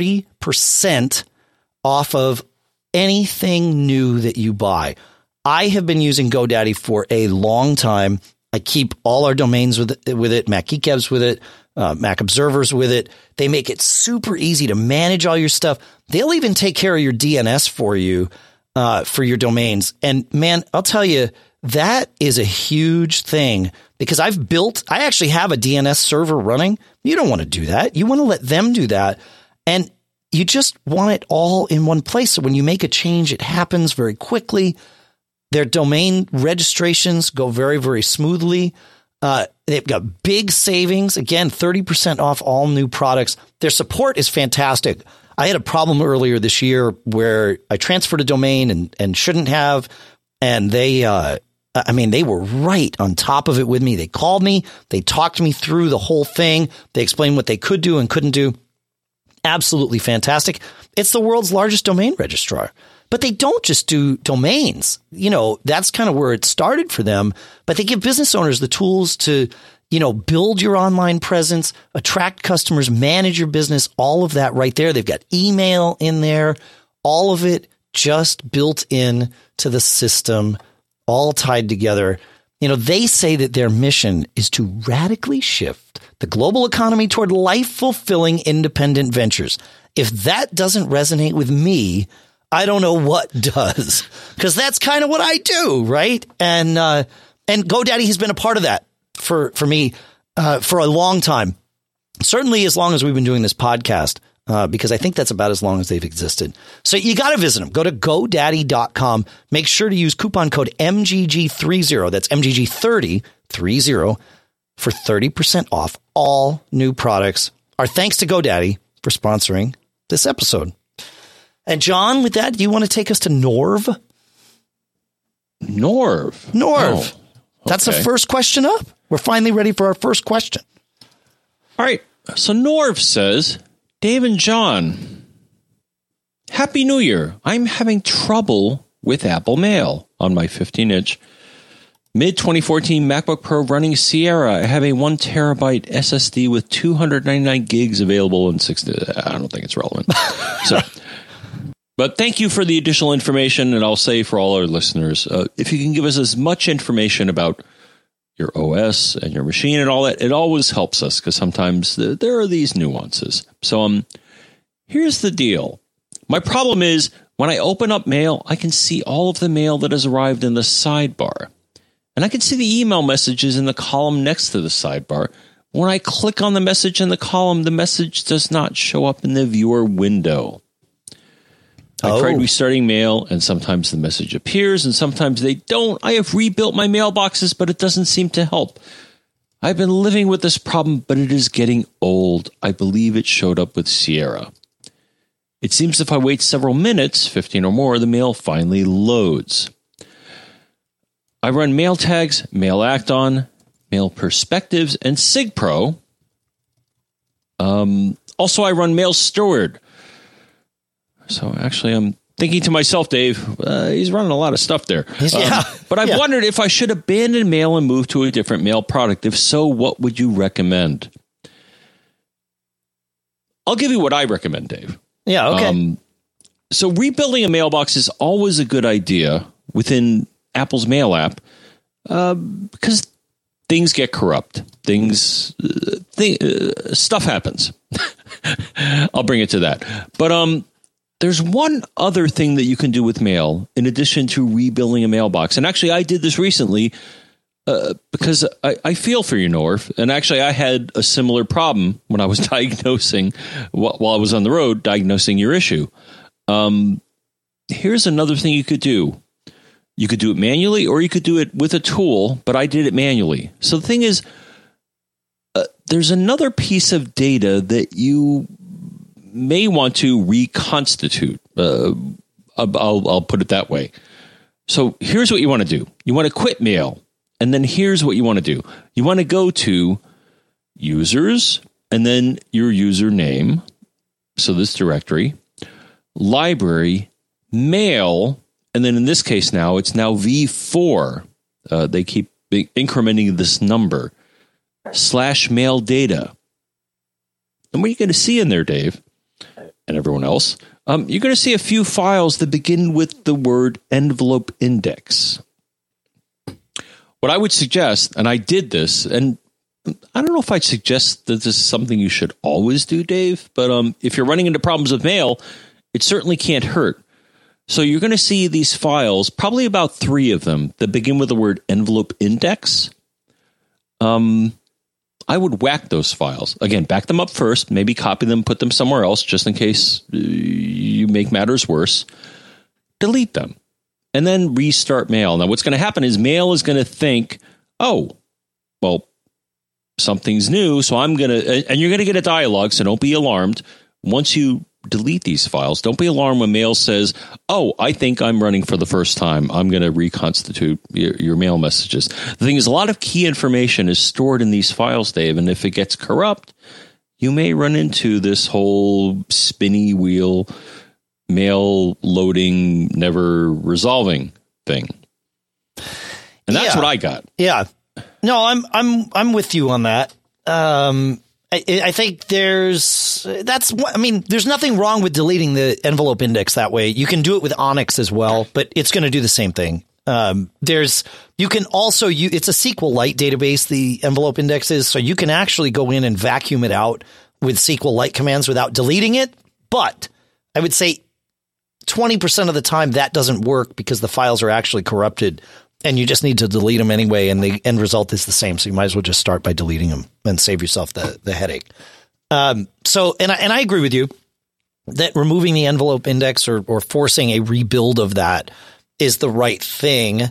30% off of anything new that you buy. I have been using GoDaddy for a long time. I keep all our domains with it, Mac Geekabs with it, Mac Observers with it. They make it super easy to manage all your stuff. They'll even take care of your DNS for you for your domains. And man, I'll tell you, that is a huge thing because I actually have a DNS server running. You don't want to do that. You want to let them do that. And you just want it all in one place. So when you make a change, it happens very quickly. Their domain registrations go very, very smoothly. They've got big savings. Again, 30% off all new products. Their support is fantastic. I had a problem earlier this year where I transferred a domain and shouldn't have. And they were right on top of it with me. They called me. They talked me through the whole thing. They explained what they could do and couldn't do. Absolutely fantastic. It's the world's largest domain registrar. But they don't just do domains. That's kind of where it started for them. But they give business owners the tools to, build your online presence, attract customers, manage your business, all of that right there. They've got email in there, all of it just built in to the system, all tied together. They say that their mission is to radically shift the global economy toward life-fulfilling independent ventures. If that doesn't resonate with me, I don't know what does, because that's kind of what I do, right? And GoDaddy has been a part of that for me for a long time, certainly as long as we've been doing this podcast, because I think that's about as long as they've existed. So you got to visit them. Go to GoDaddy.com. Make sure to use coupon code MGG30. That's MGG30 for 30% off all new products. Our thanks to GoDaddy for sponsoring this episode. And John, with that, do you want to take us to Norv? Norv. Oh, okay. That's the first question up. We're finally ready for our first question. All right. So Norv says, Dave and John, Happy New Year. I'm having trouble with Apple Mail on my 15-inch mid-2014 MacBook Pro running Sierra. I have a 1 terabyte SSD with 299 gigs available in 6 days. I don't think it's relevant. But thank you for the additional information. And I'll say for all our listeners, if you can give us as much information about your OS and your machine and all that, it always helps us because sometimes there are these nuances. So here's the deal. My problem is when I open up mail, I can see all of the mail that has arrived in the sidebar. And I can see the email messages in the column next to the sidebar. When I click on the message in the column, the message does not show up in the viewer window. I tried restarting mail, and sometimes the message appears, and sometimes they don't. I have rebuilt my mailboxes, but it doesn't seem to help. I've been living with this problem, but it is getting old. I believe it showed up with Sierra. It seems if I wait several minutes, 15 or more, the mail finally loads. I run Mail Tags, Mail Acton, Mail Perspectives, and SigPro. Also, I run Mail Steward. So actually, I'm thinking to myself, Dave, he's running a lot of stuff there. But I've wondered if I should abandon mail and move to a different mail product. If so, what would you recommend? I'll give you what I recommend, Dave. Yeah, okay. So rebuilding a mailbox is always a good idea within Apple's Mail app because things get corrupt. Stuff happens. I'll bring it to that. But there's one other thing that you can do with mail in addition to rebuilding a mailbox. And actually, I did this recently because I feel for you, Norv. And actually, I had a similar problem when I was diagnosing, while I was on the road, diagnosing your issue. Here's another thing you could do. You could do it manually or you could do it with a tool, but I did it manually. So the thing is, there's another piece of data that you may want to reconstitute. I'll put it that way. So here's what you want to do. You want to quit mail. And then here's what you want to do. You want to go to users and then your username. So this directory, library, mail. And then in this case now, it's now V4. They keep incrementing this number. mail data. And what you're going to see in there, Dave, and everyone else, you're going to see a few files that begin with the word envelope index. What I would suggest, and I did this, and I don't know if I'd suggest that this is something you should always do, Dave, but if you're running into problems with mail, it certainly can't hurt. So you're going to see these files, probably about 3 of them, that begin with the word envelope index. I would whack those files. Again, back them up first, maybe copy them, put them somewhere else, just in case you make matters worse. Delete them, and then restart mail. Now, what's going to happen is mail is going to think, oh, well, something's new, so I'm going to, and you're going to get a dialogue, so don't be alarmed. Once you delete these files, don't be alarmed when mail says, oh, I think I'm running for the first time. I'm going to reconstitute your mail messages. The thing is, a lot of key information is stored in these files, Dave, and if it gets corrupt, you may run into this whole spinny wheel, mail loading, never resolving thing. And that's what I got. Yeah. No, I'm with you on that. I think there's nothing wrong with deleting the envelope index that way. You can do it with Onyx as well, but it's going to do the same thing. You can also it's a SQLite database, the envelope index is, so you can actually go in and vacuum it out with SQLite commands without deleting it. But I would say 20% of the time that doesn't work because the files are actually corrupted. And you just need to delete them anyway, and the end result is the same. So you might as well just start by deleting them and save yourself the headache. So I agree with you that removing the envelope index or forcing a rebuild of that is the right thing.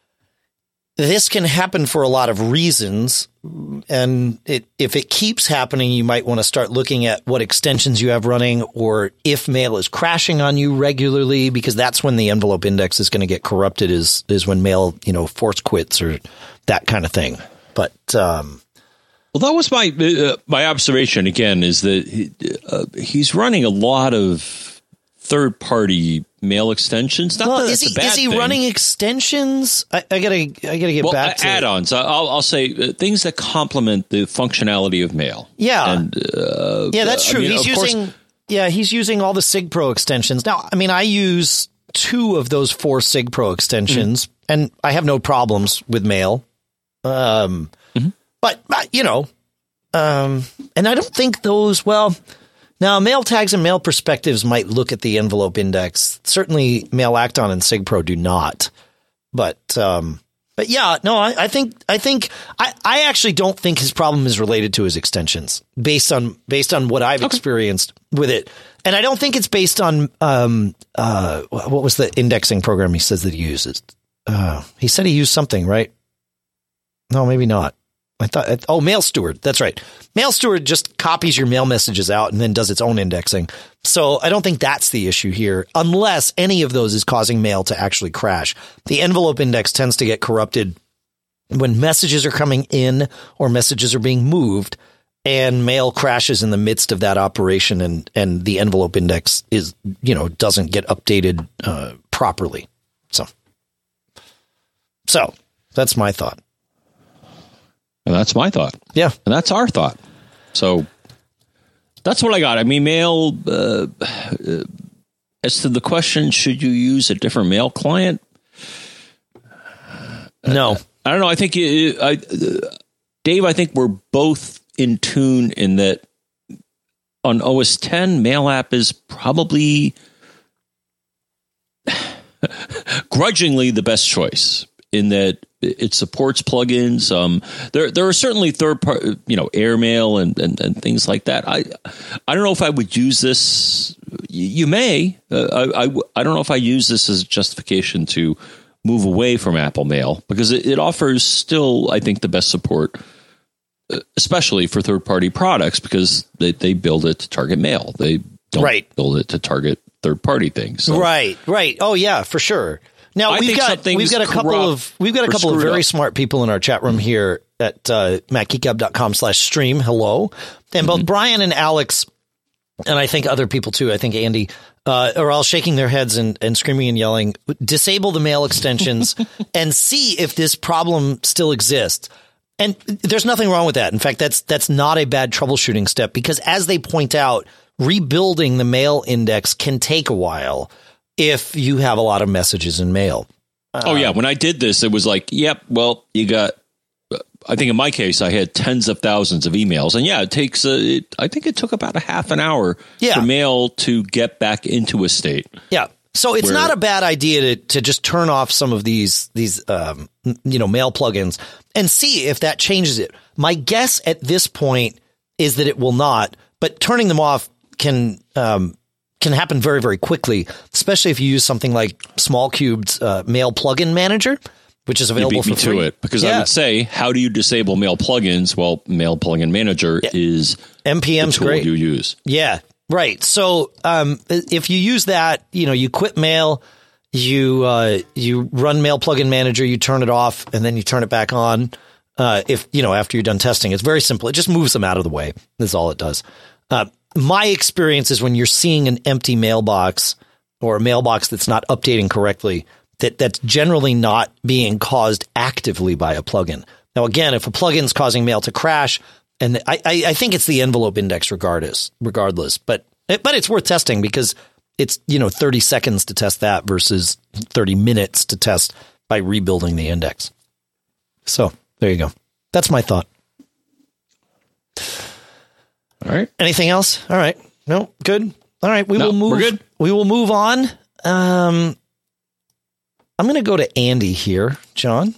This can happen for a lot of reasons, and if it keeps happening, you might want to start looking at what extensions you have running, or if mail is crashing on you regularly, because that's when the envelope index is going to get corrupted. Is when mail force quits or that kind of thing. But well, that was my observation again, is that he's running a lot of third-party mail extensions. Not that that's a bad thing. Running extensions? I gotta get back to add-ons. I'll say things that complement the functionality of mail. Yeah, and, that's true. He's using all the SigPro extensions. Now, I use 2 of those 4 SigPro extensions, and I have no problems with mail. But and I don't think those. Well. Now, Mail Tags and Mail Perspectives might look at the envelope index. Certainly, Mail Acton and SigPro do not. But yeah, no, I think I actually don't think his problem is related to his extensions based on what I've experienced with it, and I don't think it's based on what was the indexing program he says that he uses. He said he used something, right? No, maybe not. I thought, MailSteward. That's right. MailSteward just copies your mail messages out and then does its own indexing. So I don't think that's the issue here, unless any of those is causing mail to actually crash. The envelope index tends to get corrupted when messages are coming in or messages are being moved, and mail crashes in the midst of that operation, and the envelope index is, doesn't get updated properly. So that's my thought. And that's my thought. Yeah. And that's our thought. So that's what I got. Mail, as to the question, should you use a different mail client? No. I don't know. I think, Dave, I think we're both in tune in that on OS X, Mail App is probably grudgingly the best choice in that it supports plugins. There are certainly third party, Airmail and things like that. I don't know if I would use this. You may. I don't know if I use this as justification to move away from Apple Mail, because it offers still, I think, the best support, especially for third party products, because they build it to target mail. They don't build it to target third party things. So. Right. Oh yeah, for sure. Now we've got a couple of very smart people in our chat room here at macgeekgab.com/stream. Hello. And both Brian and Alex, and I think other people too, I think Andy, are all shaking their heads and screaming and yelling, disable the mail extensions and see if this problem still exists. And there's nothing wrong with that. In fact, that's not a bad troubleshooting step, because as they point out, rebuilding the mail index can take a while if you have a lot of messages in mail. When I did this, it was like, yep, well, you got, I think in my case, I had tens of thousands of emails. And it takes, I think it took about a half an hour for mail to get back into a state. Yeah. So it's not a bad idea to just turn off some of these mail plugins and see if that changes it. My guess at this point is that it will not, but turning them off can happen very, very quickly, especially if you use something like SmallCube's Mail Plugin Manager, which is available for free. You beat me to it, because I would say, how do you disable mail plugins? Well, Mail Plugin Manager is NPM's the tool great. You use. Yeah. Right. So if you use that, you quit mail, you run Mail Plugin Manager, you turn it off, and then you turn it back on. After you're done testing, it's very simple. It just moves them out of the way. That's all it does. My experience is when you're seeing an empty mailbox or a mailbox that's not updating correctly, that's generally not being caused actively by a plugin. Now, again, if a plugin's causing mail to crash, and I think it's the envelope index regardless, but it's worth testing, because it's 30 seconds to test that versus 30 minutes to test by rebuilding the index. So there you go. That's my thought. All right. Anything else? All right. No, good. All right. We're good. We will move on. I'm going to go to Andy here, John,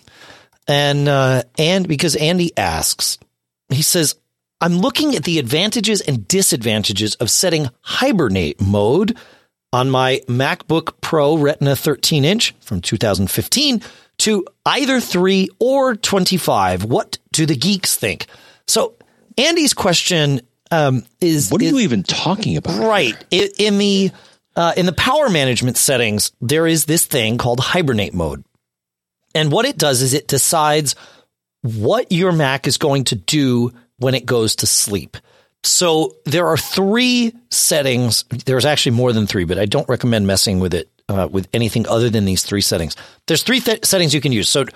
and because Andy asks. He says, I'm looking at the advantages and disadvantages of setting hibernate mode on my MacBook Pro Retina 13-inch from 2015 to either 3 or 25. What do the geeks think? So Andy's question is... What are you even talking about? Right. In the power management settings, there is this thing called hibernate mode. And what it does is it decides what your Mac is going to do when it goes to sleep. So there are 3 settings. There's actually more than 3, but I don't recommend messing with it with anything other than these 3 settings. There's 3 settings you can use. So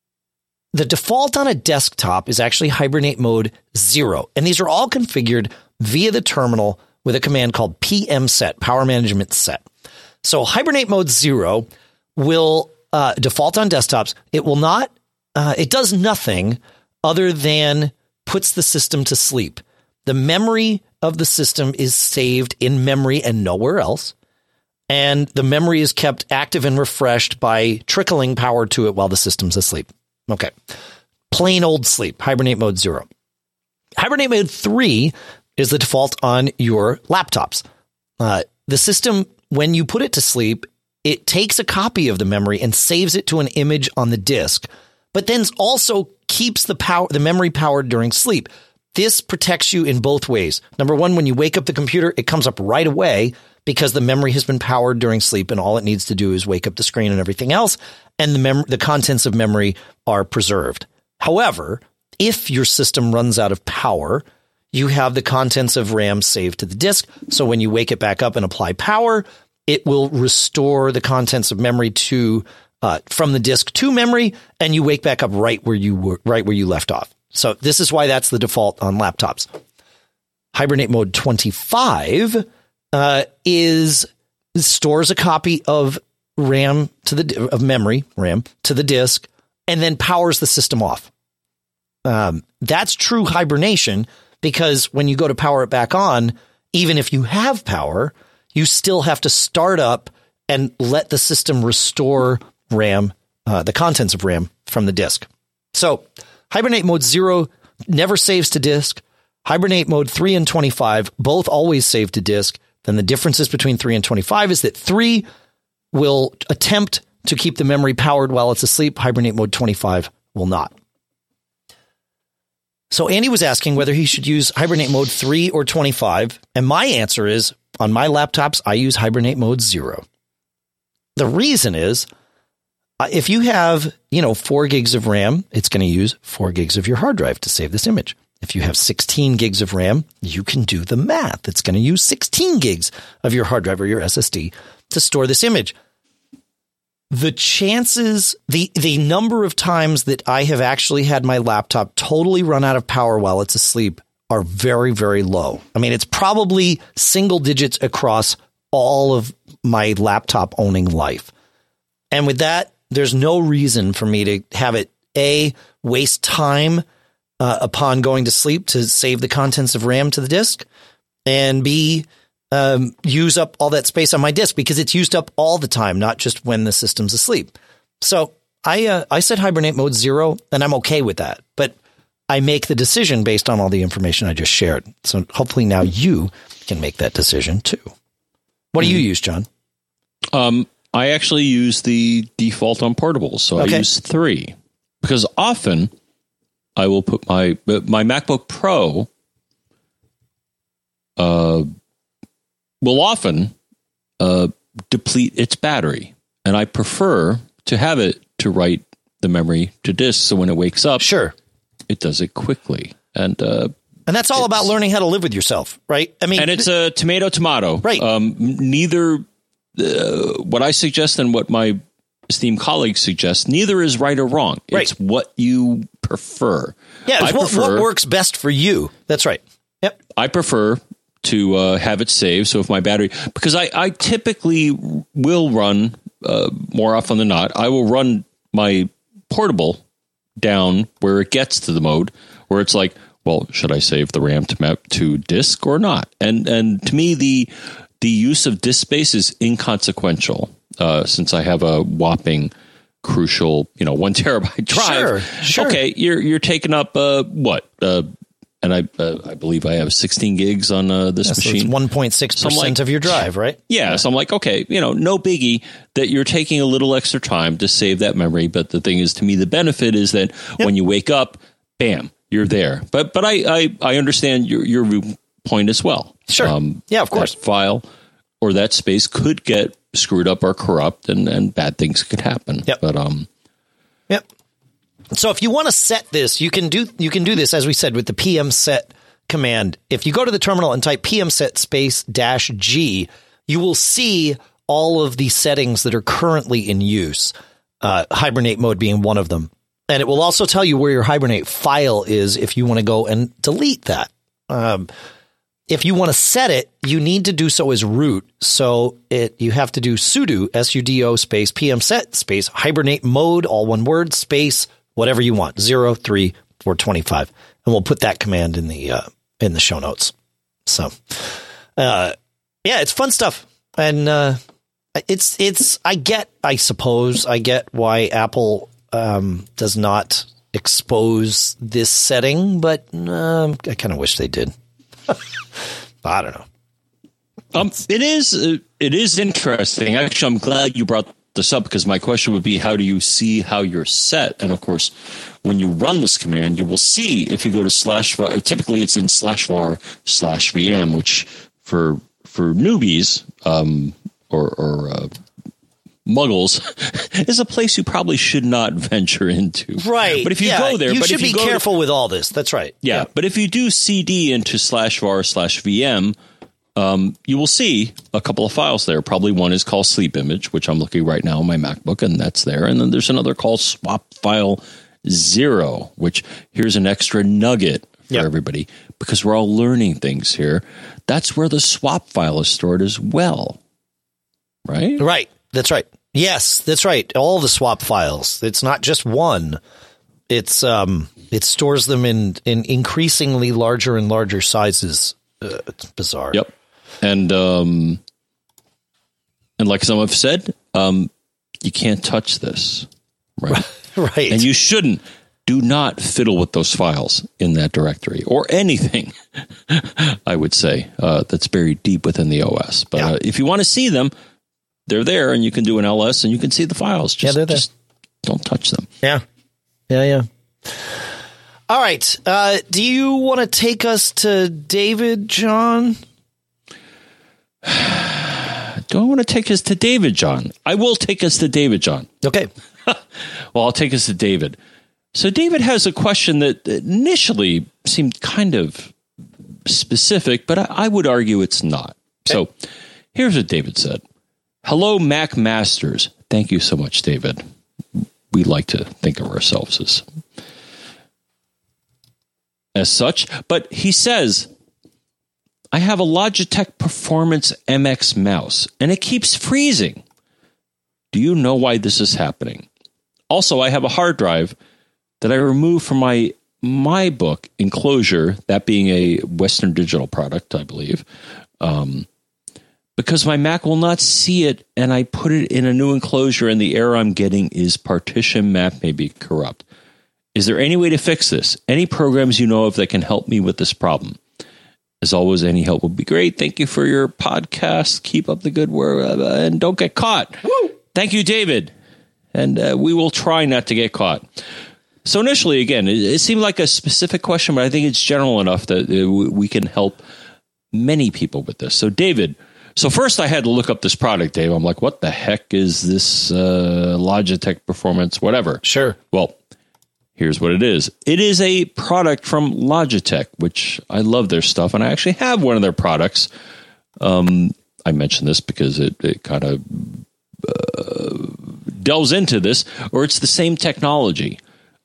the default on a desktop is actually hibernate mode 0. And these are all configured via the terminal with a command called PMSet, Power Management Set. So hibernate mode 0 will default on desktops. It will not. It does nothing other than puts the system to sleep. The memory of the system is saved in memory and nowhere else. And the memory is kept active and refreshed by trickling power to it while the system's asleep. Okay. Plain old sleep, hibernate mode 0. Hibernate mode 3 is the default on your laptops. The system, when you put it to sleep, it takes a copy of the memory and saves it to an image on the disk, but then also keeps the memory powered during sleep. This protects you in both ways. Number one, when you wake up the computer, it comes up right away because the memory has been powered during sleep, and all it needs to do is wake up the screen and everything else, and the contents of memory are preserved. However, if your system runs out of power, you have the contents of RAM saved to the disk. So when you wake it back up and apply power, it will restore the contents of memory to from the disk to memory, and you wake back up right where you left off. So this is why that's the default on laptops. Hibernate mode 25 stores a copy of RAM of memory RAM to the disk, and then powers the system off. That's true hibernation, because when you go to power it back on, even if you have power, you still have to start up and let the system restore RAM, the contents of RAM from the disk. So hibernate mode 0 never saves to disk. Hibernate mode 3 and 25 both always save to disk. Then the differences between 3 and 25 is that 3 will attempt to keep the memory powered while it's asleep. Hibernate mode 25 will not. So Andy was asking whether he should use hibernate mode 3 or 25. And my answer is, on my laptops, I use hibernate mode 0. The reason is, if you have, 4 gigs of RAM, it's going to use 4 gigs of your hard drive to save this image. If you have 16 gigs of RAM, you can do the math. It's going to use 16 gigs of your hard drive or your SSD to store this image. the chances, the number of times that I have actually had my laptop totally run out of power while it's asleep are very, very low. I mean, it's probably single digits across all of my laptop owning life. And with that, there's no reason for me to have it, A, waste time upon going to sleep to save the contents of RAM to the disk, and B, use up all that space on my disk, because it's used up all the time, not just when the system's asleep. So I set hibernate mode 0, and I'm okay with that. But I make the decision based on all the information I just shared. So hopefully now you can make that decision too. What do you use, John? I actually use the default on portables. So I use 3, because often I will put my MacBook Pro will often deplete its battery. And I prefer to have it to write the memory to disk. So when it wakes up, sure, it does it quickly. And that's all about learning how to live with yourself, right? I mean, and it's a tomato, right? Neither what I suggest and what my esteemed colleagues suggest, neither is right or wrong. Right. It's what you prefer. Yeah, it's what works best for you. That's right. Yep. I prefer to have it saved. So if my battery, because I typically will run more often than not, I will run my portable down where it gets to the mode where it's like, well, should I save the RAM to disk or not? And to me, the use of disk space is inconsequential since I have a whopping crucial, 1 terabyte drive. Sure. Okay, you're taking up what? And I believe I have 16 gigs on this machine. So it's 1.6% of your drive, right? Yeah. So I'm like, okay, no biggie that you're taking a little extra time to save that memory. But the thing is, to me, the benefit is that when you wake up, bam, you're there. But I understand your point as well. Sure. Yeah, of course. That file or that space could get screwed up or corrupt, and bad things could happen. Yep. But yep. So if you want to set this, you can do this, as we said, with the pmset command. If you go to the terminal and type pmset space -G, you will see all of the settings that are currently in use, hibernate mode being one of them. And it will also tell you where your hibernate file is if you want to go and delete that. If you want to set it, you need to do so as root. So you have to do sudo, sudo space pmset space hibernate mode, all one word, space whatever you want, 0, 3, or 25. And we'll put that command in the show notes. So, yeah, it's fun stuff. And I suppose I get why Apple does not expose this setting, but I kind of wish they did. I don't know. It is interesting. Actually, I'm glad you brought this up, because my question would be, how do you see how you're set? And of course, when you run this command, you will see if you go to typically it's in /var/VM, which for newbies or muggles is a place you probably should not venture into. Right. But if you go there, you should be careful with all this. That's right. Yeah. But if you do CD into /var/VM, you will see a couple of files there. Probably one is called Sleep Image, which I'm looking right now on my MacBook, and that's there. And then there's another called Swap File 0, which here's an extra nugget for everybody, because we're all learning things here. That's where the swap file is stored as well. Right? Right. That's right. Yes, that's right. All the swap files. It's not just one. It stores them in increasingly larger and larger sizes. It's bizarre. Yep. And like some have said, you can't touch this. Right. Right. And you shouldn't. Do not fiddle with those files in that directory or anything, I would say, that's buried deep within the OS. But if you want to see them, they're there, and you can do an LS and you can see the files. Just, they're there. Just don't touch them. Yeah. All right. Do you want to take us to David, John? Do I want to take us to David, John? I will take us to David, John. Okay. Well, I'll take us to David. So David has a question that initially seemed kind of specific, but I would argue it's not. Okay. So here's what David said. Hello, Mac Masters. Thank you so much, David. We like to think of ourselves as such. But he says, I have a Logitech Performance MX mouse, and it keeps freezing. Do you know why this is happening? Also, I have a hard drive that I removed from my MyBook enclosure, that being a Western Digital product, I believe, because my Mac will not see it, and I put it in a new enclosure, and the error I'm getting is partition map may be corrupt. Is there any way to fix this? Any programs you know of that can help me with this problem? As always, any help would be great. Thank you for your podcast. Keep up the good work, and don't get caught. Woo! Thank you, David. And we will try not to get caught. So initially, again, it seemed like a specific question, but I think it's general enough that we can help many people with this. So, David, so first I had to look up this product, Dave. I'm like, what the heck is this Logitech Performance, whatever? Sure. Well, here's what it is. It is a product from Logitech, which I love their stuff, and I actually have one of their products. I mentioned this because it kind of delves into this, or it's the same technology.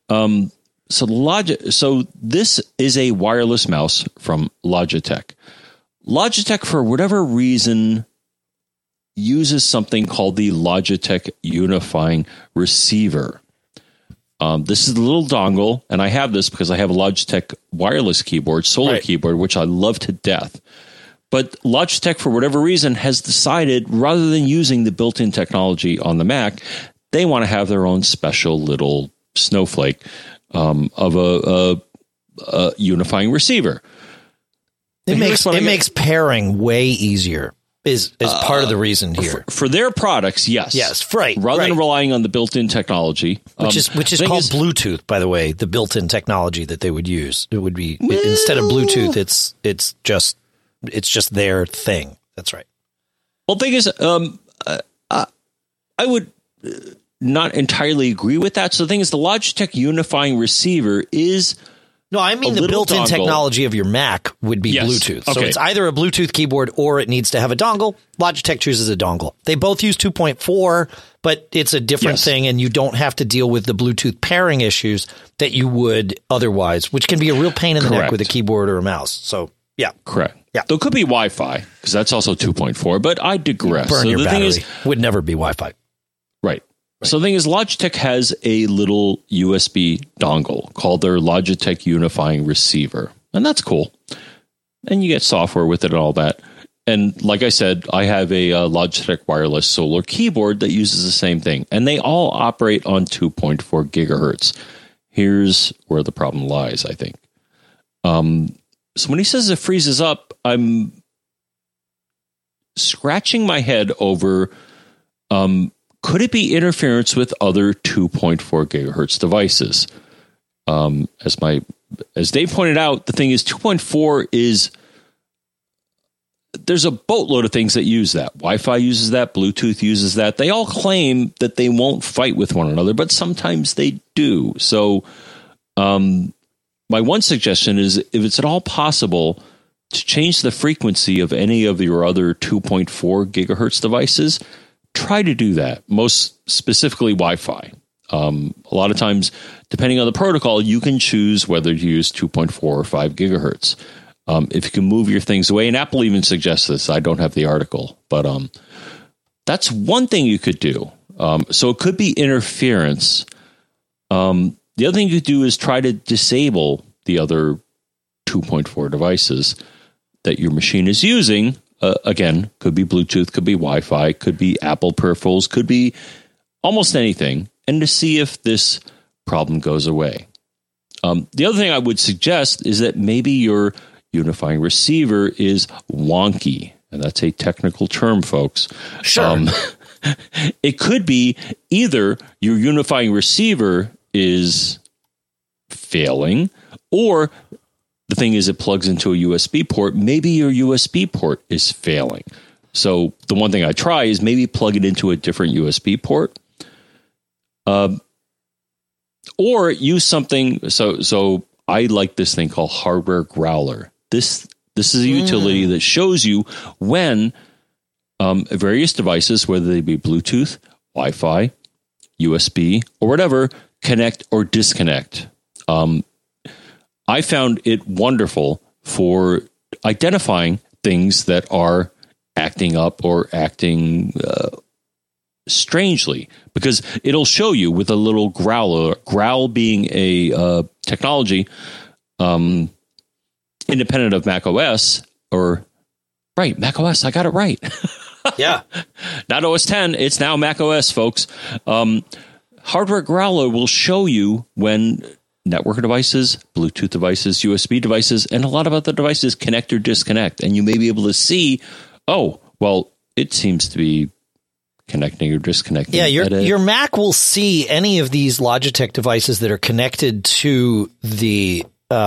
So this is a wireless mouse from Logitech. Logitech, for whatever reason, uses something called the Logitech Unifying Receiver. This is the little dongle, and I have this because I have a Logitech wireless keyboard, solar keyboard, which I love to death. But Logitech, for whatever reason, has decided, rather than using the built-in technology on the Mac, they want to have their own special little snowflake of a unifying receiver. It makes pairing way easier. Is part of the reason here for their products. Yes, right. Rather than relying on the built-in technology, which is called Bluetooth, by the way, the built-in technology that they would use. It would be instead of Bluetooth, it's just their thing. That's right. Well, the thing is, I would not entirely agree with that. So the thing is, the Logitech Unifying Receiver is. No, I mean the built-in technology of your Mac would be Bluetooth. So it's either a Bluetooth keyboard or it needs to have a dongle. Logitech chooses a dongle. They both use 2.4, but it's a different thing, and you don't have to deal with the Bluetooth pairing issues that you would otherwise, which can be a real pain in the neck with a keyboard or a mouse. So, yeah. Correct. Yeah. Though it could be Wi-Fi, because that's also 2.4, but I digress. Burn your battery. Would never be Wi-Fi. Right. So the thing is, Logitech has a little USB dongle called their Logitech Unifying Receiver. And that's cool. And you get software with it and all that. And like I said, I have a Logitech wireless solar keyboard that uses the same thing. And they all operate on 2.4 gigahertz. Here's where the problem lies, I think. So when he says it freezes up, I'm scratching my head over... could it be interference with other 2.4 gigahertz devices? As Dave pointed out, the thing is 2.4 is, there's a boatload of things that use that. Wi-Fi uses that. Bluetooth uses that. They all claim that they won't fight with one another, but sometimes they do. So my one suggestion is, if it's at all possible to change the frequency of any of your other 2.4 gigahertz devices, try to do that, most specifically Wi-Fi. A lot of times, depending on the protocol, you can choose whether to use 2.4 or 5 gigahertz. If you can move your things away, and Apple even suggests this, I don't have the article, but that's one thing you could do. So it could be interference. The other thing you could do is try to disable the other 2.4 devices that your machine is using. Again, could be Bluetooth, could be Wi-Fi, could be Apple peripherals, could be almost anything, and to see if this problem goes away. The other thing I would suggest is that maybe your unifying receiver is wonky, and that's a technical term, folks. Sure. It could be either your unifying receiver is failing, or the thing is, it plugs into a USB port. Maybe your USB port is failing. So the one thing I try is maybe plug it into a different USB port. Or use something. So I like this thing called Hardware Growler. This is a utility that shows you when various devices, whether they be Bluetooth, Wi-Fi, USB, or whatever, connect or disconnect. I found it wonderful for identifying things that are acting up or acting strangely, because it'll show you with a little growler, growl being a technology independent of Mac OS, or right, Mac OS, I got it right. Yeah. Not OS 10, it's now Mac OS, folks. Hardware Growler will show you when network devices, Bluetooth devices, USB devices, and a lot of other devices connect or disconnect. And you may be able to see, oh, well, it seems to be connecting or disconnecting. Yeah, your Mac will see any of these Logitech devices that are connected to the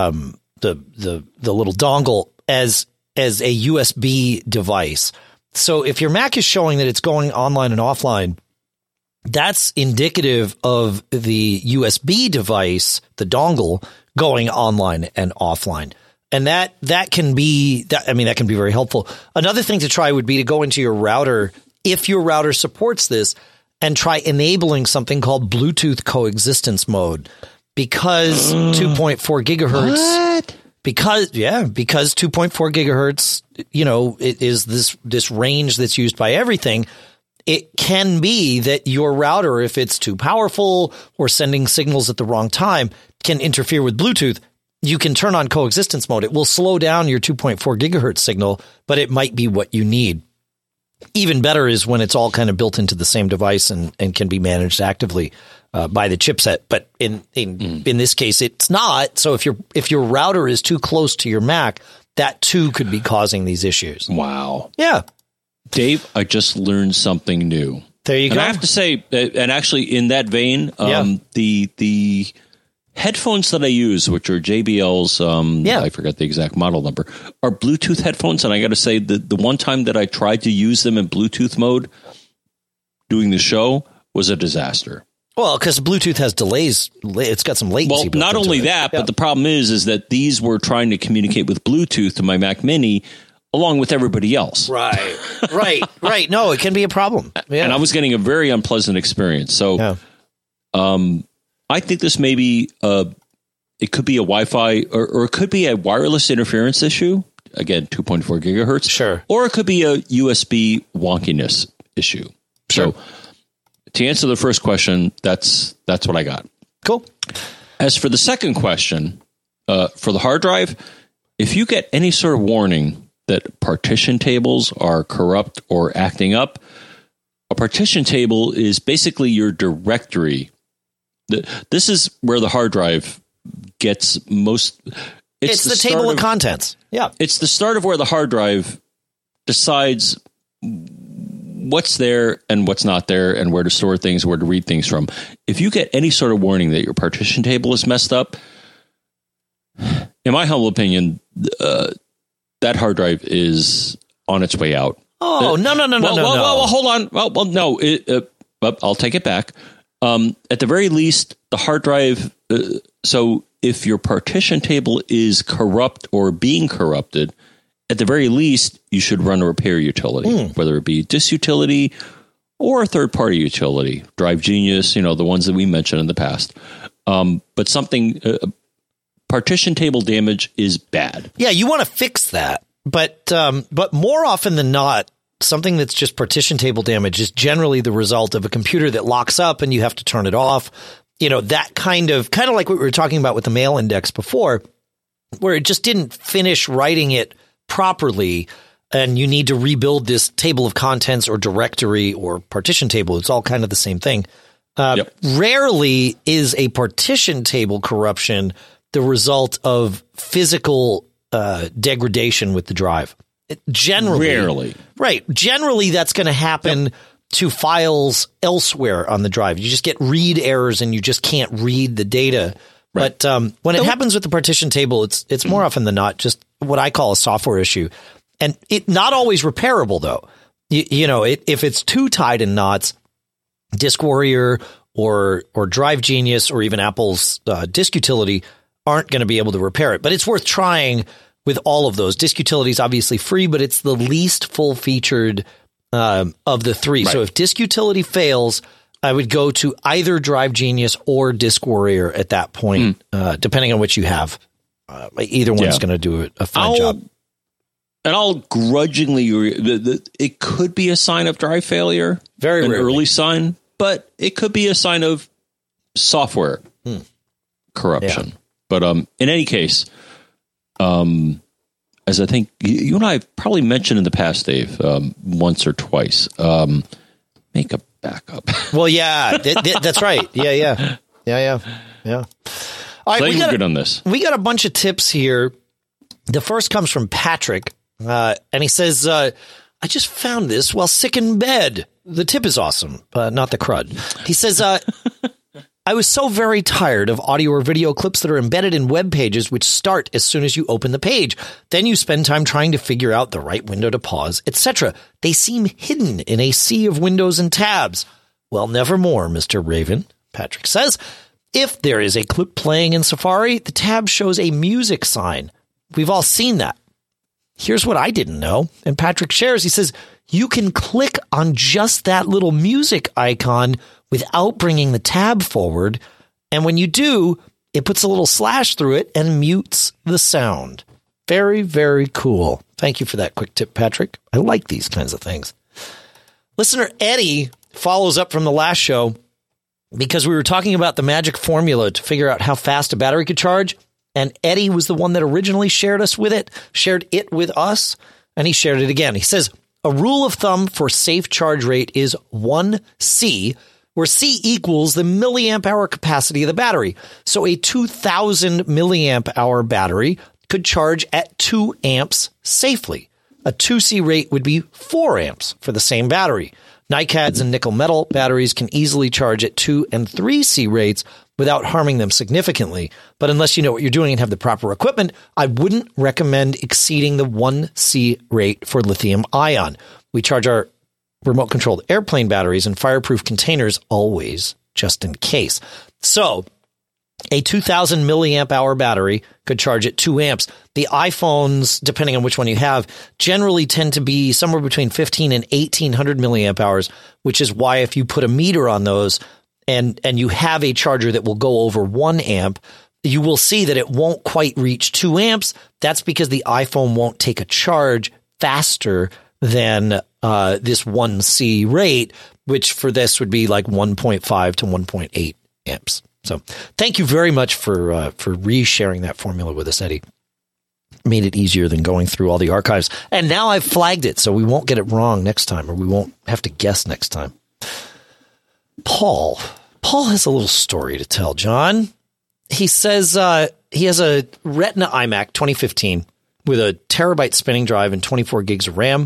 little dongle as a USB device. So if your Mac is showing that it's going online and offline, that's indicative of the USB device, the dongle, going online and offline. And that can be very helpful. Another thing to try would be to go into your router, if your router supports this, and try enabling something called Bluetooth coexistence mode, because 2.4 gigahertz. What? Because 2.4 gigahertz, it is this range that's used by everything. It can be that your router, if it's too powerful or sending signals at the wrong time, can interfere with Bluetooth. You can turn on coexistence mode. It will slow down your 2.4 gigahertz signal, but it might be what you need. Even better is when it's all kind of built into the same device and can be managed actively by the chipset. But in this case, it's not. So if your router is too close to your Mac, that too could be causing these issues. Wow. Yeah. Dave, I just learned something new. There you go. And I have to say, and actually in that vein, the headphones that I use, which are JBL's, I forgot the exact model number, are Bluetooth headphones. And I got to say, the one time that I tried to use them in Bluetooth mode doing the show was a disaster. Well, because Bluetooth has delays. It's got some latency. Well, not only that, but the problem is that these were trying to communicate with Bluetooth to my Mac Mini along with everybody else. Right. No, it can be a problem. Yeah. And I was getting a very unpleasant experience. So I think this may be, it could be a Wi-Fi or it could be a wireless interference issue. Again, 2.4 gigahertz. Sure. Or it could be a USB wonkiness issue. Sure. So to answer the first question, that's what I got. Cool. As for the second question, for the hard drive, if you get any sort of warning that partition tables are corrupt or acting up, a partition table is basically your directory. This is where the hard drive gets most. It's the table of contents. Yeah. It's the start of where the hard drive decides what's there and what's not there and where to store things, where to read things from. If you get any sort of warning that your partition table is messed up, in my humble opinion, that hard drive is on its way out. Oh, no. Well, hold on. No, I'll take it back. At the very least, the hard drive. So if your partition table is corrupt or being corrupted, at the very least, you should run a repair utility, whether it be Disk Utility or a third-party utility, Drive Genius, the ones that we mentioned in the past. But something, partition table damage is bad. Yeah, you want to fix that. But more often than not, something that's just partition table damage is generally the result of a computer that locks up and you have to turn it off. That kind of like what we were talking about with the mail index before, where it just didn't finish writing it properly and you need to rebuild this table of contents or directory or partition table. It's all kind of the same thing. Rarely is a partition table corruption the result of physical degradation with the drive. Generally, that's going to happen to files elsewhere on the drive. You just get read errors and you just can't read the data. Right. But when it happens with the partition table, it's more often than not just what I call a software issue, and it not always repairable though. If it's too tied in knots, Disk Warrior or Drive Genius or even Apple's Disk Utility aren't going to be able to repair it. But it's worth trying with all of those. Disk Utility is obviously free, but it's the least full-featured of the three. Right. So if Disk Utility fails, I would go to either Drive Genius or Disk Warrior at that point, depending on which you have. Either one's going to do a fine job. And I'll grudgingly agree. It could be a sign of drive failure, an early sign, but it could be a sign of software corruption. Yeah. But in any case, as I think you and I have probably mentioned in the past, Dave, once or twice, make a backup. Well, yeah, that's right. Yeah. All right, we're good on this. We got a bunch of tips here. The first comes from Patrick, and he says, I just found this while sick in bed. The tip is awesome, not the crud. He says, I was so very tired of audio or video clips that are embedded in web pages which start as soon as you open the page. Then you spend time trying to figure out the right window to pause, etc. They seem hidden in a sea of windows and tabs. Well, nevermore, Mr. Raven, Patrick says. If there is a clip playing in Safari, the tab shows a music sign. We've all seen that. Here's what I didn't know. And Patrick shares, he says, you can click on just that little music icon without bringing the tab forward. And when you do, it puts a little slash through it and mutes the sound. Very, very cool. Thank you for that quick tip, Patrick. I like these kinds of things. Listener Eddie follows up from the last show because we were talking about the magic formula to figure out how fast a battery could charge. And Eddie was the one that originally shared it with us, and he shared it again. He says, a rule of thumb for safe charge rate is 1C, where C equals the milliamp hour capacity of the battery. So a 2000 milliamp hour battery could charge at 2 amps safely. A 2C rate would be 4 amps for the same battery. NiCads and nickel metal batteries can easily charge at 2 and 3C rates without harming them significantly. But unless you know what you're doing and have the proper equipment, I wouldn't recommend exceeding the 1C rate for lithium ion. We charge our remote controlled airplane batteries in fireproof containers always, just in case. So a 2000 milliamp hour battery could charge at 2 amps. The iPhones, depending on which one you have, generally tend to be somewhere between 15 and 1800 milliamp hours, which is why if you put a meter on those and you have a charger that will go over 1 amp, you will see that it won't quite reach 2 amps. That's because the iPhone won't take a charge faster than this 1C rate, which for this would be like 1.5 to 1.8 amps. So thank you very much for re-sharing that formula with us, Eddie. Made it easier than going through all the archives. And now I've flagged it, so we won't get it wrong next time, or we won't have to guess next time. Paul has a little story to tell, John. He says he has a Retina iMac 2015 with a terabyte spinning drive and 24 gigs of RAM.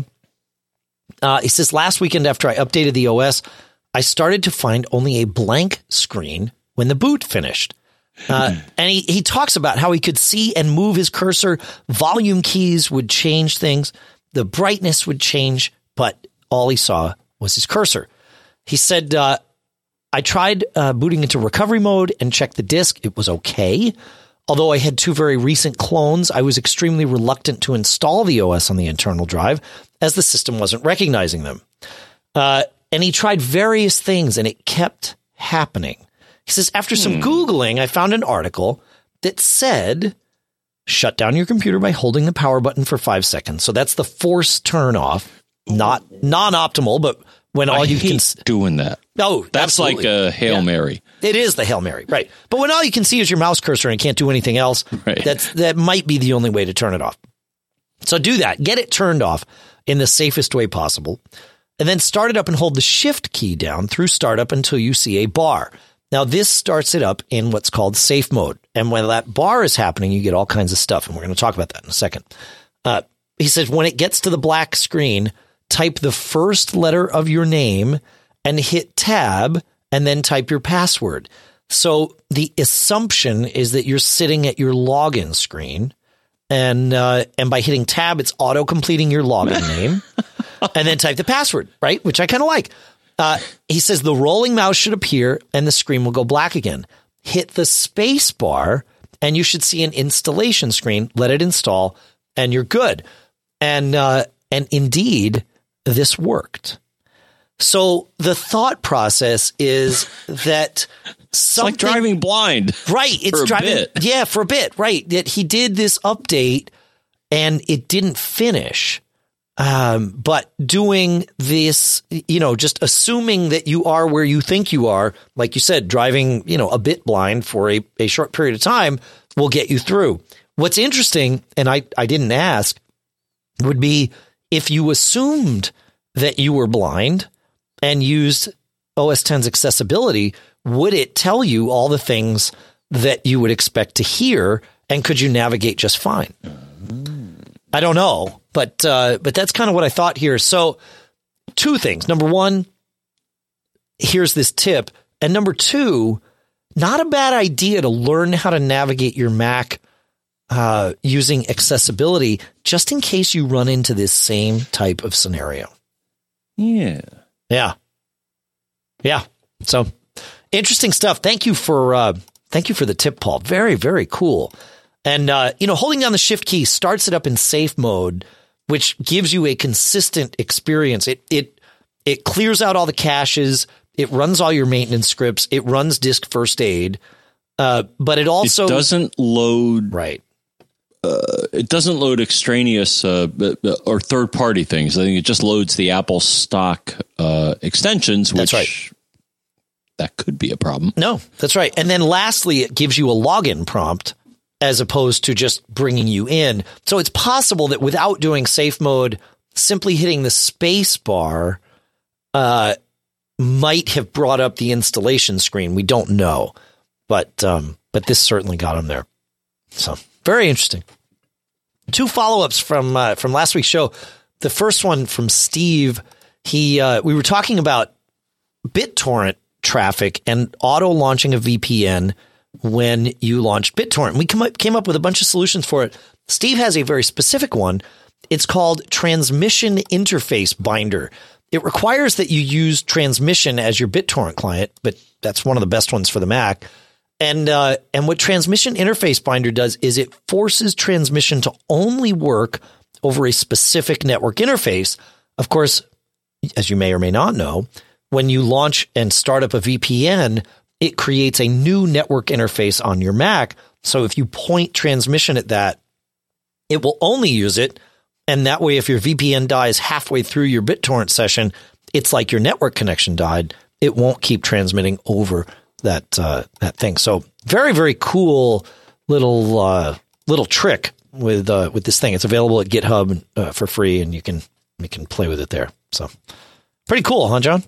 He says, last weekend after I updated the OS, I started to find only a blank screen when the boot finished. And he talks about how he could see and move his cursor. Volume keys would change things. The brightness would change, but all he saw was his cursor. He said, I tried booting into recovery mode and checked the disk. It was okay. Although I had 2 very recent clones, I was extremely reluctant to install the OS on the internal drive as the system wasn't recognizing them. And he tried various things and it kept happening. He says, after some Googling, I found an article that said, shut down your computer by holding the power button for 5 seconds. So that's the forced turn off, not non-optimal, but when all you can doing that. Oh, that's absolutely. like a Hail Mary. It is the Hail Mary, right? But when all you can see is your mouse cursor and can't do anything else, right, that might be the only way to turn it off. So do that. Get it turned off in the safest way possible, and then start it up and hold the shift key down through startup until you see a bar. Now, this starts it up in what's called safe mode. And when that bar is happening, you get all kinds of stuff. And we're going to talk about that in a second. He says, when it gets to the black screen, type the first letter of your name and hit tab and then type your password. So the assumption is that you're sitting at your login screen. And by hitting tab, it's auto completing your login name and then type the password, right? Which I kind of like. He says the rolling mouse should appear and the screen will go black again. Hit the space bar and you should see an installation screen. Let it install and you're good. And indeed, this worked. So the thought process is that it's like driving blind. Right. It's for driving. a bit. Yeah, for a bit. Right. That he did this update and it didn't finish. But doing this, just assuming that you are where you think you are, like you said, driving, a bit blind for a short period of time will get you through. What's interesting, and I didn't ask, would be if you assumed that you were blind and used OS X's accessibility, would it tell you all the things that you would expect to hear, and could you navigate just fine? I don't know, but that's kind of what I thought here. So 2 things. Number 1, here's this tip. And number 2, not a bad idea to learn how to navigate your Mac using accessibility, just in case you run into this same type of scenario. Yeah. So interesting stuff. Thank you for the tip, Paul. Very, very cool. And, holding down the shift key starts it up in safe mode, which gives you a consistent experience. It clears out all the caches. It runs all your maintenance scripts. It runs disk first aid. But it also doesn't load. Right. It doesn't load extraneous or third party things. I think it just loads the Apple stock extensions, which that's right. That could be a problem. No, that's right. And then lastly, it gives you a login prompt as opposed to just bringing you in. So it's possible that without doing safe mode, simply hitting the space bar might have brought up the installation screen. We don't know, but this certainly got him there. So very interesting. 2 follow-ups from last week's show. The first one from Steve. We were talking about BitTorrent traffic and auto launching a VPN when you launched BitTorrent. We came up with a bunch of solutions for it. Steve has a very specific one. It's called Transmission Interface Binder. It requires that you use Transmission as your BitTorrent client, but that's one of the best ones for the Mac. And what Transmission Interface Binder does is it forces Transmission to only work over a specific network interface. Of course, as you may or may not know, when you launch and start up a VPN, it creates a new network interface on your Mac. So if you point Transmission at that, it will only use it. And that way, if your VPN dies halfway through your BitTorrent session, it's like your network connection died. It won't keep transmitting over that thing. So very, very cool little trick with this thing. It's available at GitHub for free, and you can play with it there. So pretty cool, huh, John?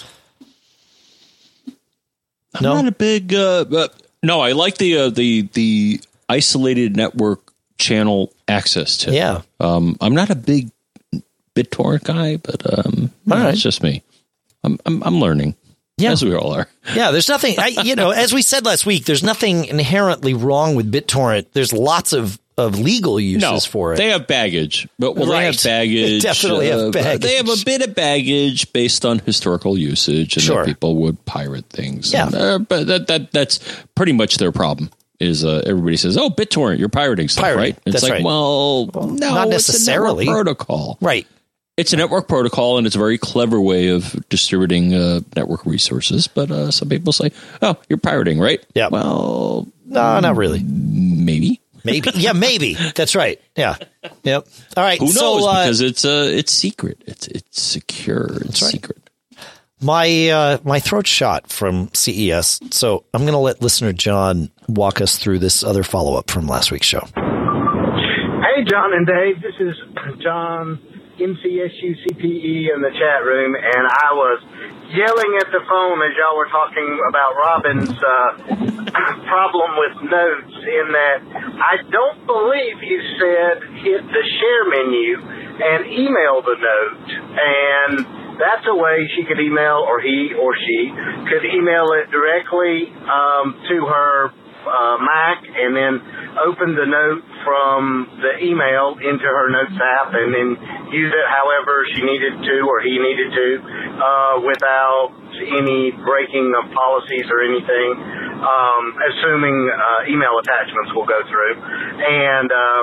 I'm not a big no. I like the isolated network channel access to. Yeah. I'm not a big BitTorrent guy, but It's just me. I'm learning. Yeah. As we all are. Yeah, there's nothing, as we said last week, there's nothing inherently wrong with BitTorrent. There's lots of legal uses for it. They have baggage, but they have baggage. They definitely have baggage. They have a bit of baggage based on historical usage, and that people would pirate things. Yeah. And, but that's pretty much their problem. Is everybody says, "Oh, BitTorrent, you're pirating stuff, right?" It's that's right. Well, no, not necessarily. It's a network protocol, right? It's a network protocol, and it's a very clever way of distributing network resources. But some people say, "Oh, you're pirating, right?" Yeah. Well, no, not really. Maybe. Yeah, maybe. That's right. Yeah. Yep. All right. Who knows? Because it's secret. It's secure. It's secret. My throat's shot from CES, so I'm going to let listener John walk us through this other follow-up from last week's show. Hey, John and Dave. This is John, MCSU CPE in the chat room, and I was yelling at the phone as y'all were talking about Robin's problem with notes, in that I don't believe you said hit the share menu and email the note, and that's a way she could email, or he or she could email it directly to her Mac, and then open the note from the email into her Notes app, and then use it however she needed to or he needed to, without any breaking of policies or anything, assuming email attachments will go through. And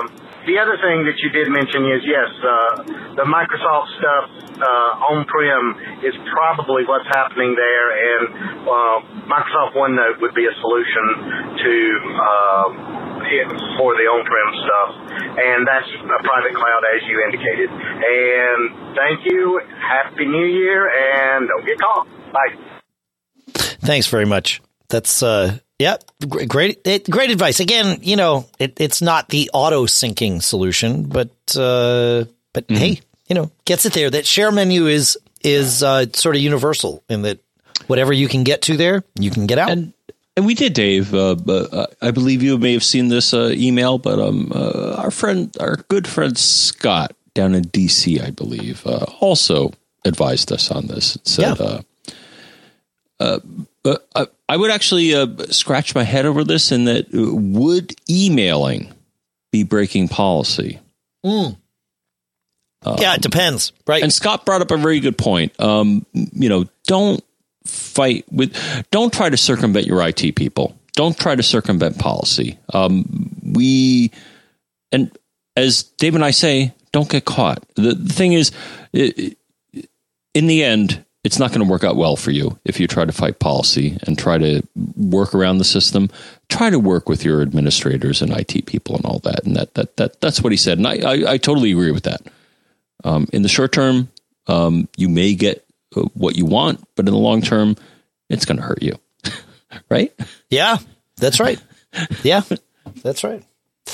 the other thing that you did mention is, yes, the Microsoft stuff on-prem is probably what's happening there, and Microsoft OneNote would be a solution for the on-prem stuff, and that's a private cloud, as you indicated. And thank you. Happy New Year, and don't get caught. Bye. Thanks very much. That's great advice. Again, it's not the auto syncing solution, but hey, gets it there. That share menu is sort of universal in that whatever you can get to there, you can get out. And we did, Dave. I believe you may have seen this email, but our good friend Scott down in DC, I believe, also advised us on this. It said, I would actually scratch my head over this, in that would emailing be breaking policy? Yeah, it depends, right? And Scott brought up a very good point. Don't try to circumvent your IT people. Don't try to circumvent policy. And as Dave and I say, don't get caught. The thing is, in the end, it's not going to work out well for you if you try to fight policy and try to work around the system. Try to work with your administrators and IT people and all that. And that's what he said. And I totally agree with that. In the short term, you may get what you want, but in the long term, it's going to hurt you. Right? Yeah, that's right. Yeah, that's right.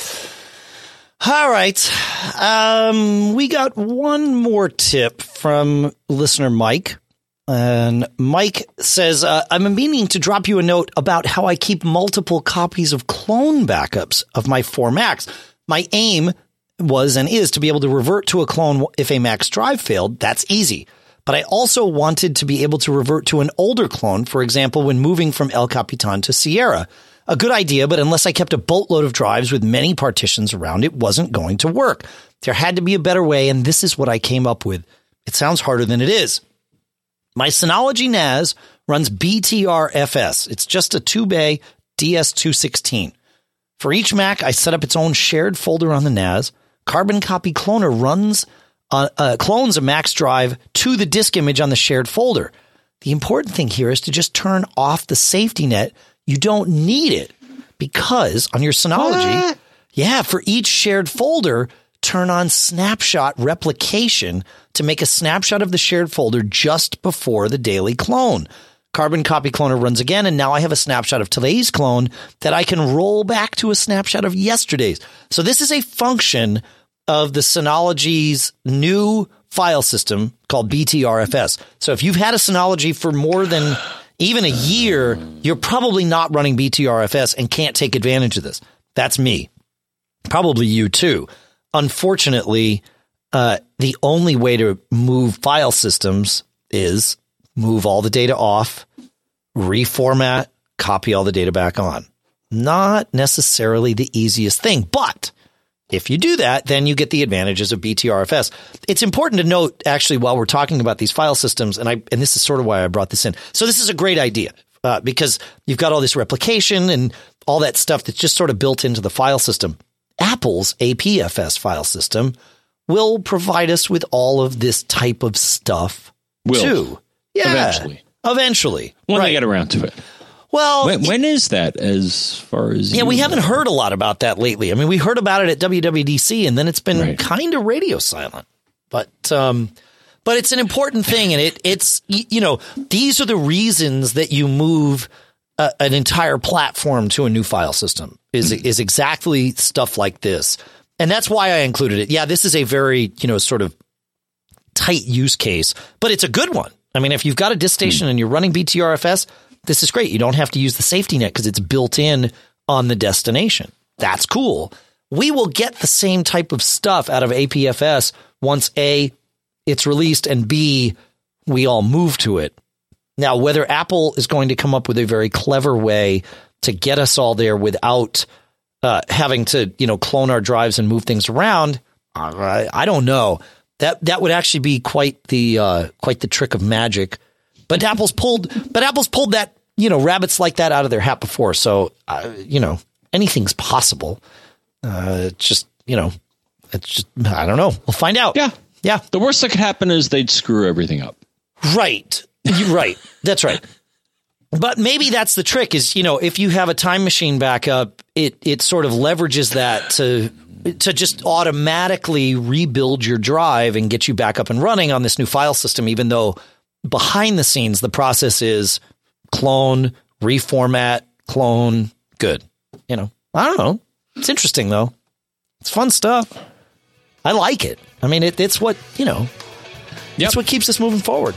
All right. We got one more tip from listener Mike. And Mike says, I'm meaning to drop you a note about how I keep multiple copies of clone backups of my 4 Macs. My aim was and is to be able to revert to a clone if a Mac's drive failed. That's easy. But I also wanted to be able to revert to an older clone, for example, when moving from El Capitan to Sierra. A good idea, but unless I kept a boatload of drives with many partitions around, it wasn't going to work. There had to be a better way, and this is what I came up with. It sounds harder than it is. My Synology NAS runs BTRFS. It's just a 2-bay DS216. For each Mac, I set up its own shared folder on the NAS. Carbon Copy Cloner clones a Mac's drive to the disk image on the shared folder. The important thing here is to just turn off the safety net. You don't need it because on your Synology, for each shared folder, turn on snapshot replication to make a snapshot of the shared folder just before the daily clone. Carbon Copy Cloner runs again, and now I have a snapshot of today's clone that I can roll back to a snapshot of yesterday's. So this is a function of the Synology's new file system called BTRFS. So if you've had a Synology for more than even a year, you're probably not running BTRFS and can't take advantage of this. That's me. Probably you too. Unfortunately, the only way to move file systems is move all the data off, reformat, copy all the data back on. Not necessarily the easiest thing, but if you do that, then you get the advantages of BTRFS. It's important to note, actually, while we're talking about these file systems, and this is sort of why I brought this in. So this is a great idea because you've got all this replication and all that stuff that's just sort of built into the file system. Apple's APFS file system will provide us with all of this type of stuff too. Yeah, eventually. When they get around to it. Well, when is that as far as we haven't heard a lot about that lately. I mean, we heard about it at WWDC and then it's been kind of radio silent. But it's an important thing, and it's these are the reasons that you move an entire platform to a new file system is exactly stuff like this. And that's why I included it. Yeah, this is a very, sort of tight use case, but it's a good one. I mean, if you've got a disk station and you're running BTRFS, this is great. You don't have to use the safety net because it's built in on the destination. That's cool. We will get the same type of stuff out of APFS once A, it's released, and B, we all move to it. Now, whether Apple is going to come up with a very clever way to get us all there without having to, clone our drives and move things around, I don't know. That would actually be quite the trick of magic. But Apple's pulled that, rabbits like that out of their hat before. So, anything's possible. Just, it's just, I don't know. We'll find out. Yeah. Yeah. The worst that could happen is they'd screw everything up. Right. Right. That's right. But maybe that's the trick is, if you have a time machine backup, it sort of leverages that to just automatically rebuild your drive and get you back up and running on this new file system, even though behind the scenes, the process is clone, reformat, clone, good. I don't know. It's interesting, though. It's fun stuff. I like it. I mean, it's what, it's what keeps us moving forward.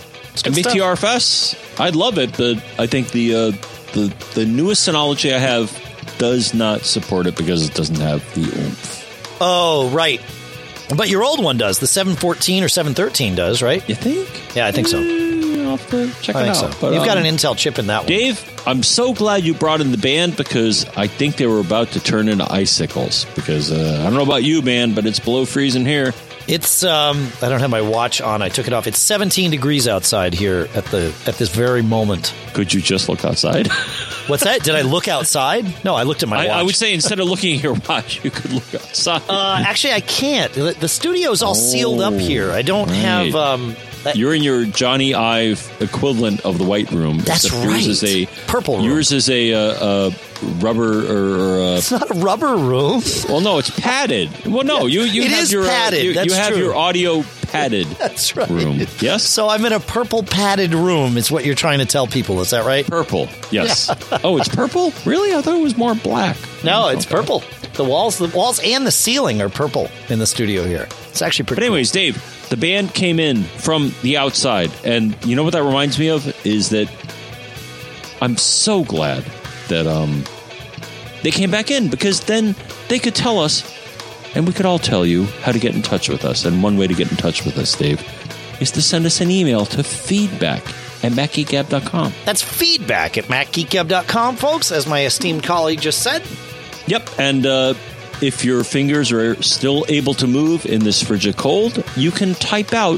MBTRFS, I love it, but I think the newest Synology I have does not support it because it doesn't have the oomph. Oh, right. But your old one does. The 714 or 713 does, right? You think? Yeah, I think so. I'll have to check it out. So. But, you've got an Intel chip in that one. Dave, I'm so glad you brought in the band because I think they were about to turn into icicles because I don't know about you, man, but it's below freezing here. It's I don't have my watch on. I took it off. It's 17 degrees outside here at this very moment. Could you just look outside? What's that? Did I look outside? No, I looked at my watch. I would say instead of looking at your watch, you could look outside. Actually, I can't. The studio's all sealed up here. I don't have. You're in your Johnny Ive equivalent of the White Room. That's right. Yours is a purple room. Yours is a rubber or. It's not a rubber room. Well, no, it's padded. Well, no, you it have is your padded. you have your audio padded. That's right. Room. Yes. So I'm in a purple padded room. Is what you're trying to tell people? Is that right? Purple. Yes. Yeah. Oh, it's purple. Really? I thought it was more black. No, it's purple. The walls and the ceiling are purple in the studio here. It's actually pretty. But anyways, cool. Dave, the band came in from the outside, and you know what that reminds me of is that I'm so glad that they came back in because then they could tell us, and we could all tell you how to get in touch with us. And one way to get in touch with us, Dave, is to send us an email to feedback@macgeekgab.com. That's feedback@macgeekgab.com, folks, as my esteemed colleague just said. Yep, and if your fingers are still able to move in this frigid cold, you can type out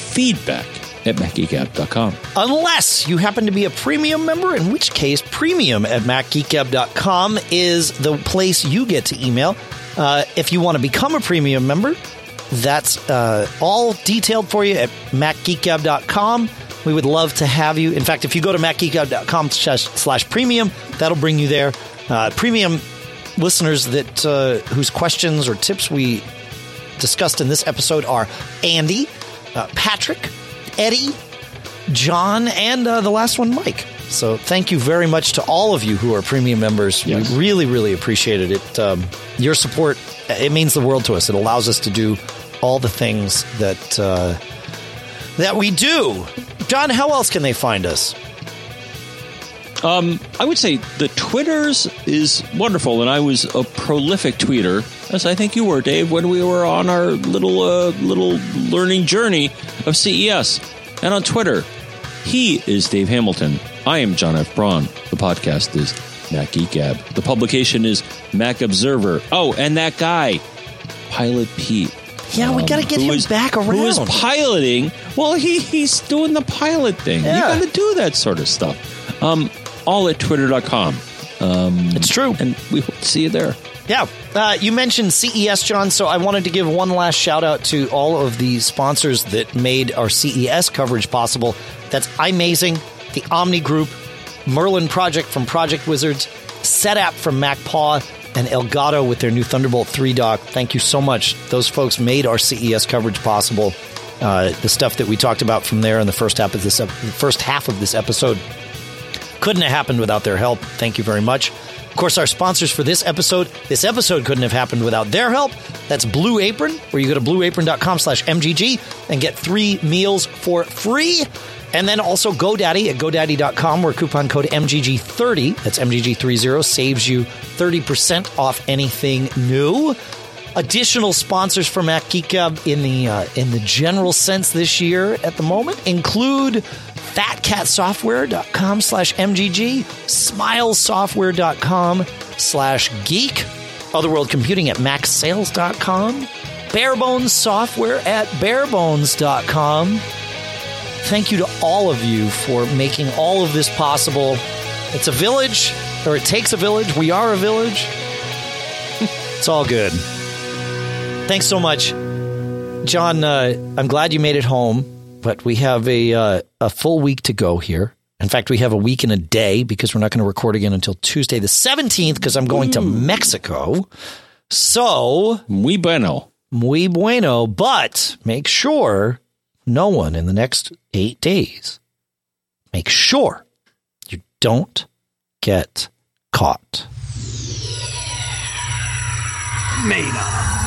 feedback@macgeekgab.com. Unless you happen to be a premium member, in which case premium@macgeekgab.com is the place you get to email. If you want to become a premium member, that's all detailed for you at macgeekgab.com. We would love to have you. In fact, if you go to macgeekgab.com/premium, that'll bring you there. Premium listeners that whose questions or tips we discussed in this episode are Andy, Patrick, Eddie, John, and the last one, Mike. So thank you very much to all of you who are premium members. Yes. We really, really appreciate it. Your support, it means the world to us. It allows us to do all the things that we do. John, how else can they find us? I would say the Twitters is wonderful, and I was a prolific tweeter, as I think you were, Dave, when we were on our little learning journey of CES. And on Twitter, he is Dave Hamilton. I am John F. Braun. The podcast is Mac Geek Gab. The publication is Mac Observer. Oh, and that guy, Pilot Pete. Yeah, we got to get him back around. Who is piloting? Well, he's doing the pilot thing. Yeah. You got to do that sort of stuff. All at twitter.com. It's true. And we hope to see you there. Yeah. You mentioned CES, John, so I wanted to give one last shout out to all of the sponsors that made our CES coverage possible. That's iMazing, the Omni Group, Merlin Project from Project Wizards, SetApp from MacPaw, and Elgato with their new Thunderbolt 3 dock. Thank you so much. Those folks made our CES coverage possible. The stuff that we talked about from there in the first half of this episode couldn't have happened without their help. Thank you very much. Of course, our sponsors for this episode couldn't have happened without their help. That's Blue Apron, where you go to blueapron.com/MGG and get 3 meals for free. And then also GoDaddy at GoDaddy.com, where coupon code MGG30, that's MGG30, saves you 30% off anything new. Additional sponsors for Mac Geek Gab in the general sense this year at the moment include FatCatSoftware.com/MGG, SmilesSoftware.com/geek, Otherworld Computing at MacSales.com, Barebones Software at Barebones.com. Thank you to all of you for making all of this possible. It's a village, or it takes a village. We are a village. It's all good. Thanks so much, John. I'm glad you made it home, but we have a full week to go here. In fact, we have a week and a day because we're not going to record again until Tuesday the 17th because I'm going to Mexico. So, muy bueno. But make sure no one in the next 8 days, make sure you don't get caught. Made up.